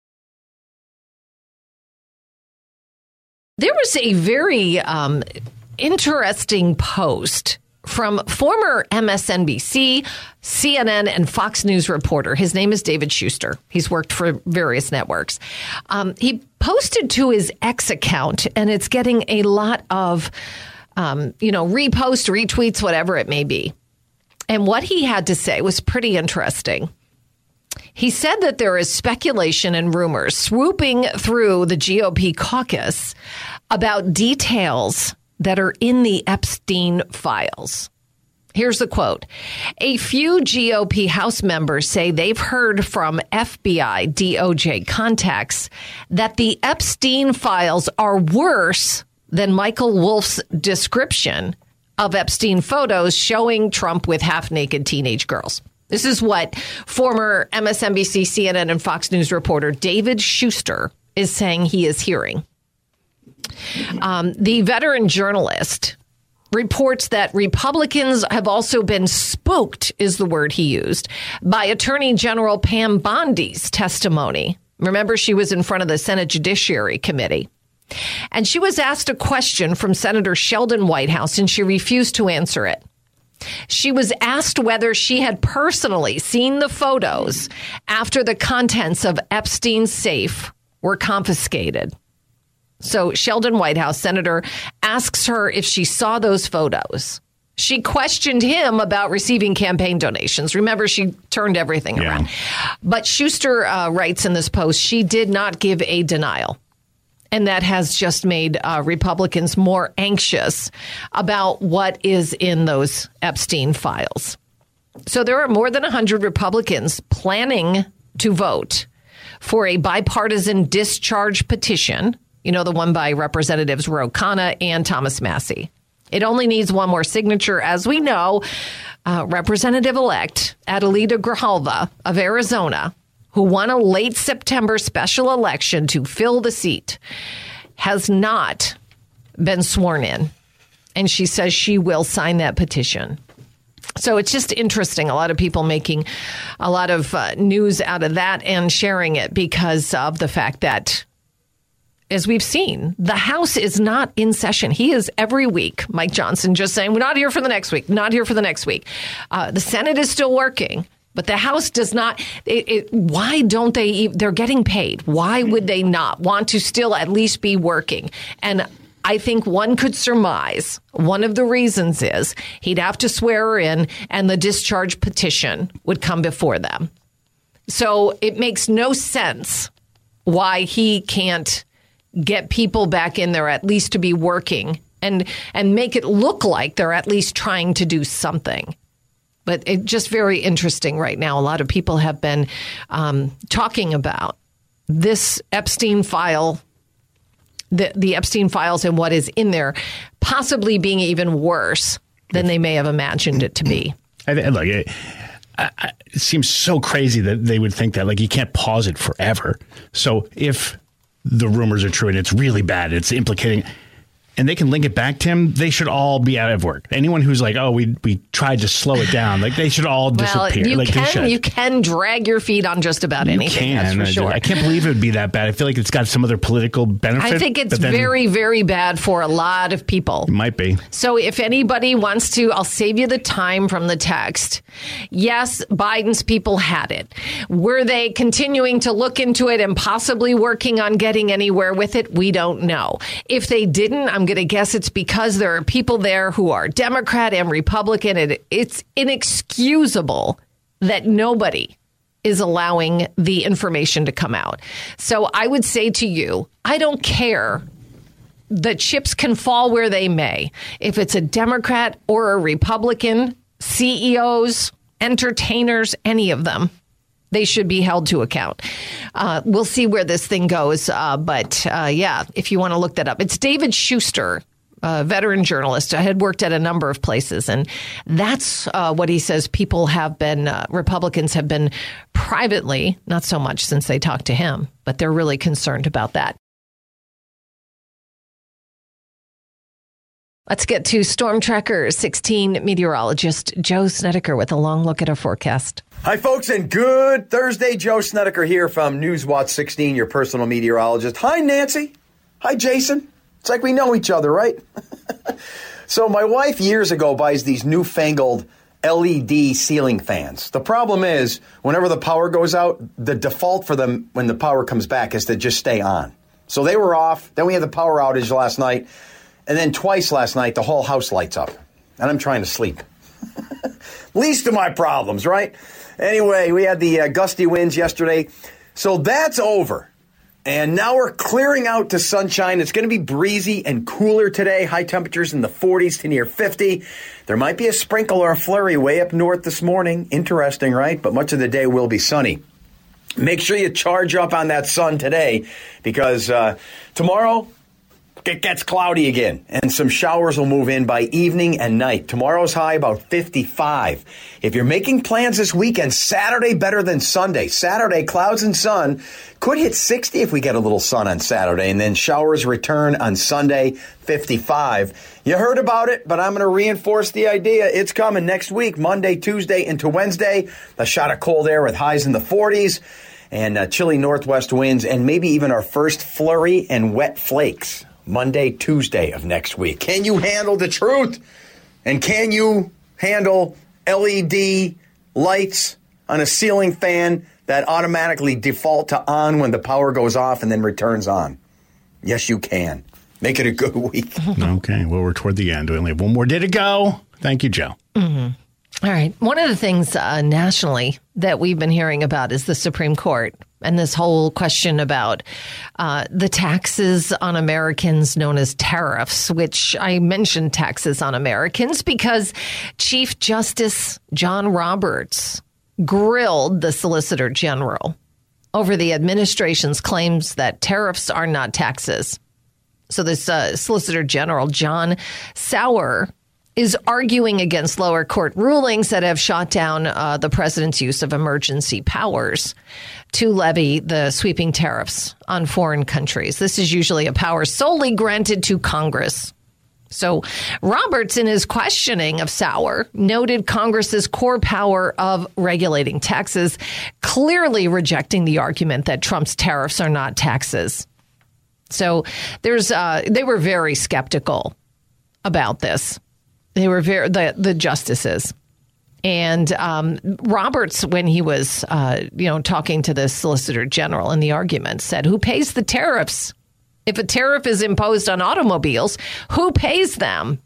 There was a very interesting post from former MSNBC, CNN, and Fox News reporter. His name is David Schuster. He's worked for various networks. He posted to his X account, and it's getting a lot of, reposts, retweets, whatever it may be. And what he had to say was pretty interesting. He said that there is speculation and rumors swooping through the GOP caucus about details that are in the Epstein files. Here's the quote. A few GOP House members say they've heard from FBI DOJ contacts that the Epstein files are worse than Michael Wolff's description of Epstein photos showing Trump with half-naked teenage girls. This is what former MSNBC, CNN, and Fox News reporter David Schuster is saying he is hearing. The veteran journalist reports that Republicans have also been spooked, is the word he used, by Attorney General Pam Bondi's testimony. Remember, she was in front of the Senate Judiciary Committee. And she was asked a question from Senator Sheldon Whitehouse, and she refused to answer it. She was asked whether she had personally seen the photos after the contents of Epstein's safe were confiscated. So Sheldon Whitehouse, Senator, asks her if she saw those photos. She questioned him about receiving campaign donations. Remember, she turned everything around. But Schuster writes in this post, she did not give a denial. And that has just made Republicans more anxious about what is in those Epstein files. So there are more than 100 Republicans planning to vote for a bipartisan discharge petition. You know, the one by Representatives Ro Khanna and Thomas Massie. It only needs one more signature. As we know, Representative-elect Adelita Grijalva of Arizona, who won a late September special election to fill the seat, has not been sworn in. And she says she will sign that petition. So it's just interesting. A lot of people making a lot of news out of that and sharing it because of the fact that, as we've seen, the House is not in session. He is every week, Mike Johnson, just saying, we're not here for the next week, not here for the next week. The Senate is still working. But the House does not. Why don't they? They're getting paid. Why would they not want to still at least be working? And I think one could surmise one of the reasons is he'd have to swear her in and the discharge petition would come before them. So it makes no sense why he can't get people back in there at least to be working and make it look like they're at least trying to do something. But it's just very interesting right now. A lot of people have been talking about this Epstein file, the Epstein files and what is in there, possibly being even worse than they may have imagined it to be. It seems so crazy that they would think that, like, you can't pause it forever. So if the rumors are true and it's really bad, it's implicating, and they can link it back to him, they should all be out of work. Anyone who's like, oh, we tried to slow it down, like they should all disappear. You can drag your feet on just about anything. That's for sure. I can't believe it would be that bad. I feel like it's got some other political benefit. I think it's very, very bad for a lot of people. It might be. So if anybody wants to, I'll save you the time from the text. Yes, Biden's people had it. Were they continuing to look into it and possibly working on getting anywhere with it? We don't know. If they didn't, I'm going to guess it's because there are people there who are Democrat and Republican, and it's inexcusable that nobody is allowing the information to come out. So I would say to you, I don't care. The chips can fall where they may. If it's a Democrat or a Republican, CEOs, entertainers, any of them, they should be held to account. We'll see where this thing goes. But if you want to look that up, it's David Schuster, a veteran journalist. I had worked at a number of places, and that's what he says. People have been, Republicans have been privately, not so much since they talked to him, but they're really concerned about that. Let's get to Storm Tracker 16 meteorologist Joe Snedeker with a long look at our forecast. Hi, folks, and good Thursday. Joe Snedeker here from Newswatch 16, your personal meteorologist. Hi, Nancy. Hi, Jason. It's like we know each other, right? So my wife years ago buys these newfangled LED ceiling fans. The problem is, whenever the power goes out, the default for them when the power comes back is to just stay on. So they were off. Then we had the power outage last night. And then twice last night, the whole house lights up. And I'm trying to sleep. Least of my problems, right? Anyway, we had the gusty winds yesterday. So that's over. And now we're clearing out to sunshine. It's going to be breezy and cooler today. High temperatures in the 40s to near 50. There might be a sprinkle or a flurry way up north this morning. Interesting, right? But much of the day will be sunny. Make sure you charge up on that sun today because tomorrow it gets cloudy again, and some showers will move in by evening and night. Tomorrow's high about 55. If you're making plans this weekend, Saturday better than Sunday. Saturday, clouds and sun. Could hit 60 if we get a little sun on Saturday, and then showers return on Sunday, 55. You heard about it, but I'm going to reinforce the idea. It's coming next week, Monday, Tuesday, into Wednesday. A shot of cold air with highs in the 40s. And chilly northwest winds, and maybe even our first flurry and wet flakes. Monday, Tuesday of next week. Can you handle the truth? And can you handle LED lights on a ceiling fan that automatically default to on when the power goes off and then returns on? Yes, you can. Make it a good week. Okay. Well, we're toward the end. We only have one more day to go. Thank you, Joe. All right. One of the things nationally that we've been hearing about is the Supreme Court and this whole question about the taxes on Americans known as tariffs, which I mentioned taxes on Americans because Chief Justice John Roberts grilled the Solicitor General over the administration's claims that tariffs are not taxes. So this Solicitor General, John Sauer, is arguing against lower court rulings that have shot down the president's use of emergency powers to levy the sweeping tariffs on foreign countries. This is usually a power solely granted to Congress. So Roberts, in his questioning of Sauer, noted Congress's core power of regulating taxes, clearly rejecting the argument that Trump's tariffs are not taxes. So they were very skeptical about this. They were the justices. And Roberts, when he was, talking to the Solicitor General in the argument, said, who pays the tariffs? If a tariff is imposed on automobiles, who pays them?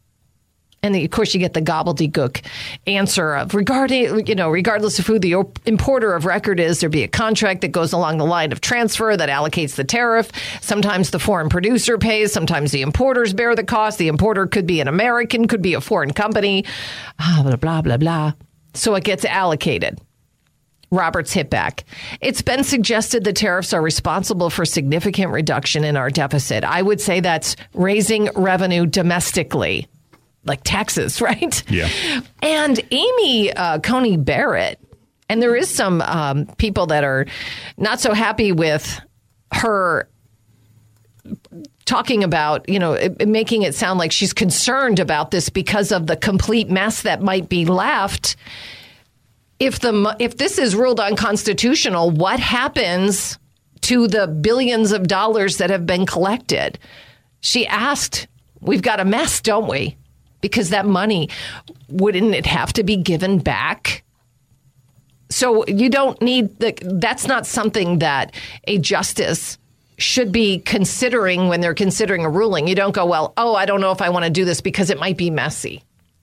And of course, you get the gobbledygook answer of regardless of who the importer of record is, there'd be a contract that goes along the line of transfer that allocates the tariff. Sometimes the foreign producer pays. Sometimes the importers bear the cost. The importer could be an American, could be a foreign company, blah, blah, blah, blah. So it gets allocated. Roberts hit back. It's been suggested the tariffs are responsible for significant reduction in our deficit. I would say that's raising revenue domestically. Like taxes, right? Yeah. And Amy Coney Barrett, and there is some people that are not so happy with her talking about, making it sound like she's concerned about this because of the complete mess that might be left. If this is ruled unconstitutional, what happens to the billions of dollars that have been collected? She asked, we've got a mess, don't we? Because that money, wouldn't it have to be given back? So you don't need that's not something that a justice should be considering when they're considering a ruling. You don't go, I don't know if I want to do this because it might be messy.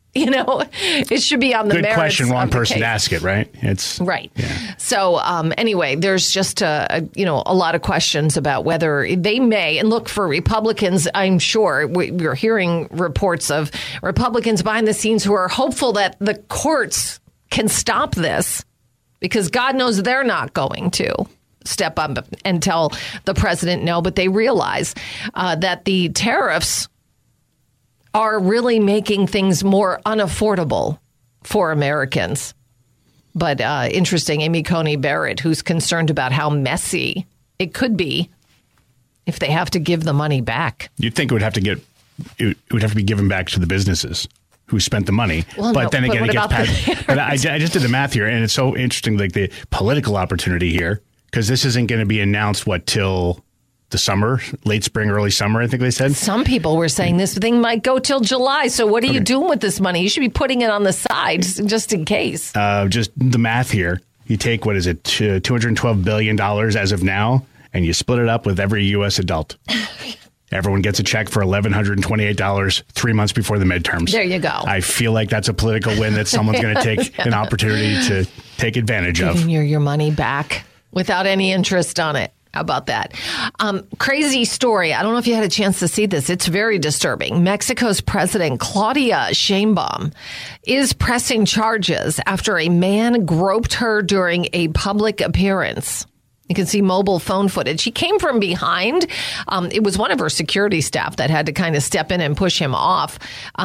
It should be on the merits. Good question. Wrong person to ask it, right? It's right. Yeah. So anyway, there's just a lot of questions about whether they may. And look, for Republicans, I'm sure we're hearing reports of Republicans behind the scenes who are hopeful that the courts can stop this, because God knows they're not going to step up and tell the president no. But they realize that the tariffs are really making things more unaffordable for Americans. But interesting, Amy Coney Barrett, who's concerned about how messy it could be if they have to give the money back. You'd think it would have to be given back to the businesses who spent the money. Well, but then again, it gets passed. But I just did the math here, and it's so interesting, like the political opportunity here, because this isn't going to be announced, till the summer, late spring, early summer, I think they said. Some people were saying this thing might go till July. So what are you doing with this money? You should be putting it on the side just in case. Just the math here. You take, what is it, $212 billion as of now, and you split it up with every U.S. adult. Everyone gets a check for $1,128 3 months before the midterms. There you go. I feel like that's a political win that someone's going to take an opportunity to take advantage of. Giving you your money back without any interest on it. How about that? Crazy story. I don't know if you had a chance to see this. It's very disturbing. Mexico's President Claudia Sheinbaum is pressing charges after a man groped her during a public appearance. You can see mobile phone footage. He came from behind. It was one of her security staff that had to kind of step in and push him off.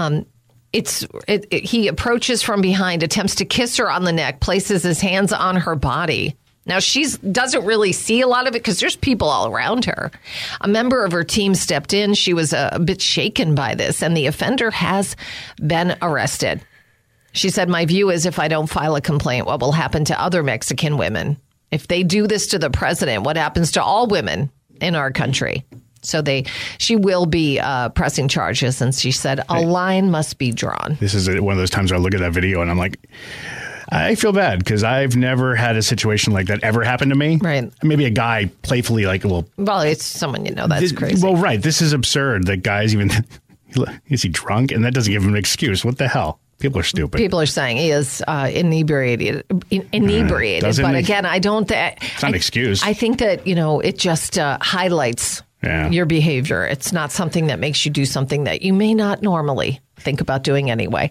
He approaches from behind, attempts to kiss her on the neck, places his hands on her body. Now, she doesn't really see a lot of it because there's people all around her. A member of her team stepped in. She was a bit shaken by this, and the offender has been arrested. She said, "My view is if I don't file a complaint, what will happen to other Mexican women? If they do this to the president, what happens to all women in our country?" So she will be pressing charges, and she said a line must be drawn. This is one of those times where I look at that video and I'm like, I feel bad because I've never had a situation like that ever happen to me. Right. Maybe a guy playfully well, it's someone that's crazy. Well, right. This is absurd. That guy's is he drunk? And that doesn't give him an excuse. What the hell? People are stupid. People are saying he is inebriated. But again, I don't. It's not an excuse. I think that, it just highlights your behavior. It's not something that makes you do something that you may not normally think about doing anyway.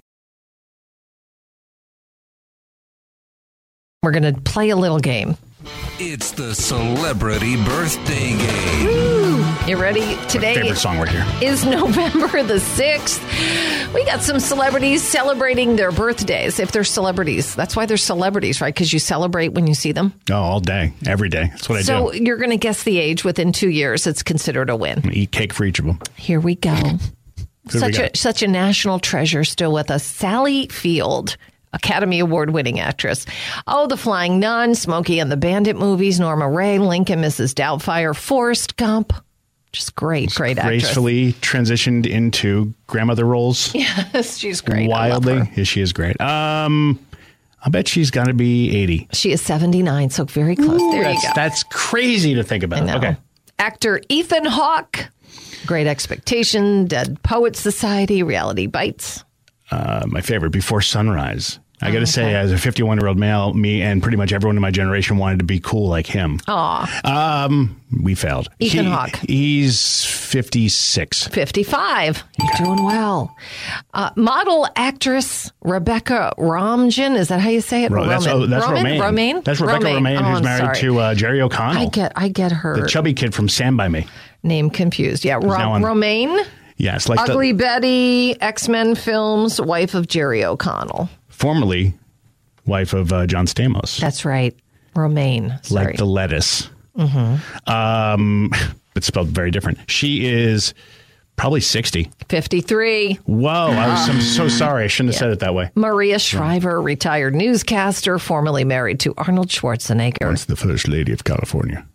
We're going to play a little game. It's the Celebrity Birthday Game. Woo! You ready? Today favorite song right here is November the 6th. We got some celebrities celebrating their birthdays. If they're celebrities, that's why they're celebrities, right? Because you celebrate when you see them. Oh, all day, every day. That's what I do. So you're going to guess the age. Within 2 years, it's considered a win. Eat cake for each of them. Here we go. Such a national treasure still with us. Sally Field. Academy Award-winning actress. Oh, The Flying Nun, Smokey and the Bandit movies, Norma Ray, Lincoln, Mrs. Doubtfire, Forrest Gump. Just great actress. Gracefully transitioned into grandmother roles. Yes, she's great. Wildly. Yeah, she is great. I bet she's got to be 80. She is 79, so very close. Ooh, there you go. That's crazy to think about. Okay. Actor Ethan Hawke. Great Expectation, Dead Poets Society, Reality Bites. My favorite, Before Sunrise. I got to say, as a 51-year-old male, me and pretty much everyone in my generation wanted to be cool like him. Aw. We failed. Ethan Hawke. He's 56. 55. You're doing well. Model actress Rebecca Romijn. Is that how you say it? That's Romaine. Romaine? That's Rebecca Romaine, who's married to Jerry O'Connell. I get her. The chubby kid from Stand By Me. Name confused. Yeah, Romaine. Yes. Like Ugly Betty, X-Men films, wife of Jerry O'Connell. Formerly wife of John Stamos. That's right. Romaine. Sorry. Like the lettuce. Mm-hmm. It's spelled very different. She is probably 60. 53. Whoa, I'm so sorry. I shouldn't have said it that way. Maria Shriver, retired newscaster, formerly married to Arnold Schwarzenegger. Once the first lady of California.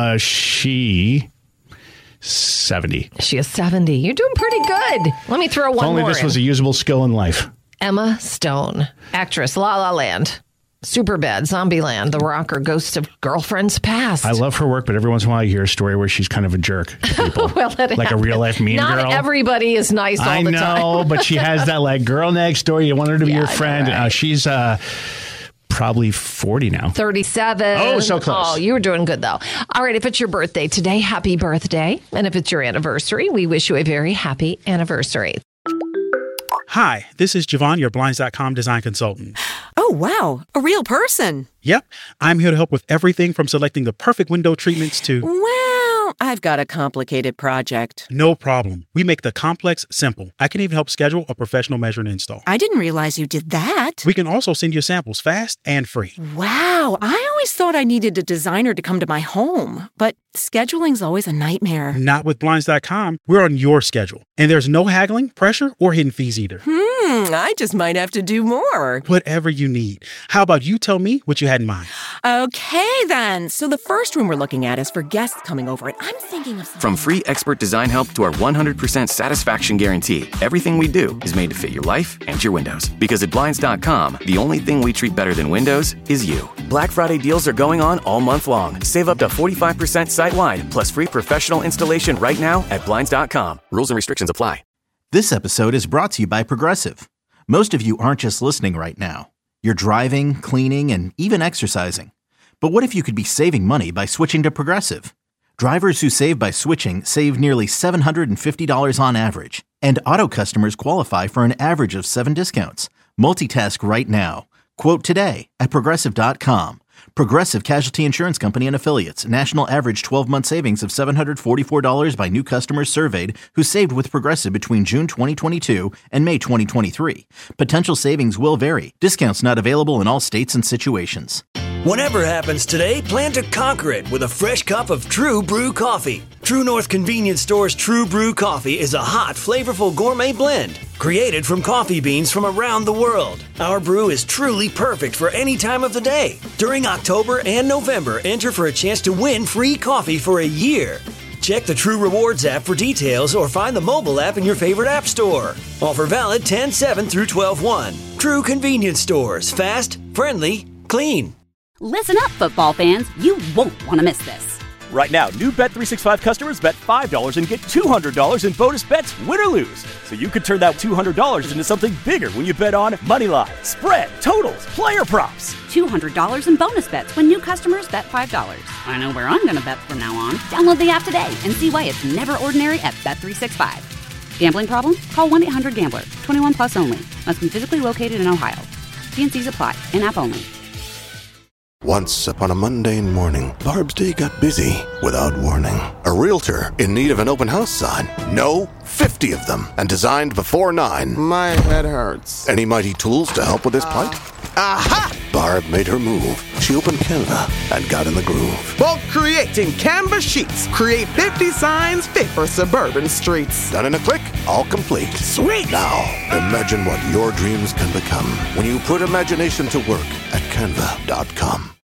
She 70. She is 70. You're doing pretty good. Let me throw one more If only this was a usable skill in life. Emma Stone, actress, La La Land, Superbad, Zombieland, The Rocker, Ghost of Girlfriends Past. I love her work, but every once in a while you hear a story where she's kind of a jerk to people. Well, like a real life mean girl. Not everybody is nice all the time. I know, but she has that like girl next door. You want her to be your friend. Right. She's probably 40 now. 37. Oh, so close. Oh, you were doing good, though. All right, if it's your birthday today, happy birthday. And if it's your anniversary, we wish you a very happy anniversary. Hi, this is Javon, your Blinds.com design consultant. Oh, wow. A real person. Yep. I'm here to help with everything from selecting the perfect window treatments to... Well, I've got a complicated project. No problem. We make the complex simple. I can even help schedule a professional measure and install. I didn't realize you did that. We can also send you samples fast and free. Wow. I always thought I needed a designer to come to my home, but scheduling's always a nightmare. Not with Blinds.com. We're on your schedule. And there's no haggling, pressure, or hidden fees either. I just might have to do more. Whatever you need. How about you tell me what you had in mind? Okay, then. So the first room we're looking at is for guests coming over, and I'm thinking of... From free expert design help to our 100% satisfaction guarantee, everything we do is made to fit your life and your windows. Because at Blinds.com, the only thing we treat better than windows is you. Black Friday deals are going on all month long. Save up to 45% site-wide, plus free professional installation right now at Blinds.com. Rules and restrictions apply. This episode is brought to you by Progressive. Most of you aren't just listening right now. You're driving, cleaning, and even exercising. But what if you could be saving money by switching to Progressive? Drivers who save by switching save nearly $750 on average. And auto customers qualify for an average of 7 discounts. Multitask right now. Quote today at Progressive.com. Progressive Casualty Insurance Company and Affiliates. National average 12-month savings of $744 by new customers surveyed who saved with Progressive between June 2022 and May 2023. Potential savings will vary. Discounts not available in all states and situations. Whatever happens today, plan to conquer it with a fresh cup of True Brew coffee. True North Convenience Store's True Brew coffee is a hot, flavorful gourmet blend created from coffee beans from around the world. Our brew is truly perfect for any time of the day. During October and November, enter for a chance to win free coffee for a year. Check the True Rewards app for details or find the mobile app in your favorite app store. Offer valid 10/7 through 12/1. True Convenience Stores. Fast, friendly, clean. Listen up, football fans. You won't want to miss this. Right now, new Bet365 customers bet $5 and get $200 in bonus bets, win or lose. So you could turn that $200 into something bigger when you bet on moneyline, spread, totals, player props. $200 in bonus bets when new customers bet $5. I know where I'm going to bet from now on. Download the app today and see why it's never ordinary at Bet365. Gambling problem? Call 1-800-GAMBLER. 21 plus only. Must be physically located in Ohio. T&Cs apply. In-app only. Once upon a mundane morning, Barb's day got busy without warning. A realtor in need of an open house sign. No, 50 of them, and designed before 9. My head hurts. Any mighty tools to help with this plight? Aha! Barb made her move. She opened Canva and got in the groove. Bulk creating Canva sheets. Create 50 signs fit for suburban streets. Done in a click, all complete. Sweet! Now, imagine what your dreams can become when you put imagination to work at Canva.com.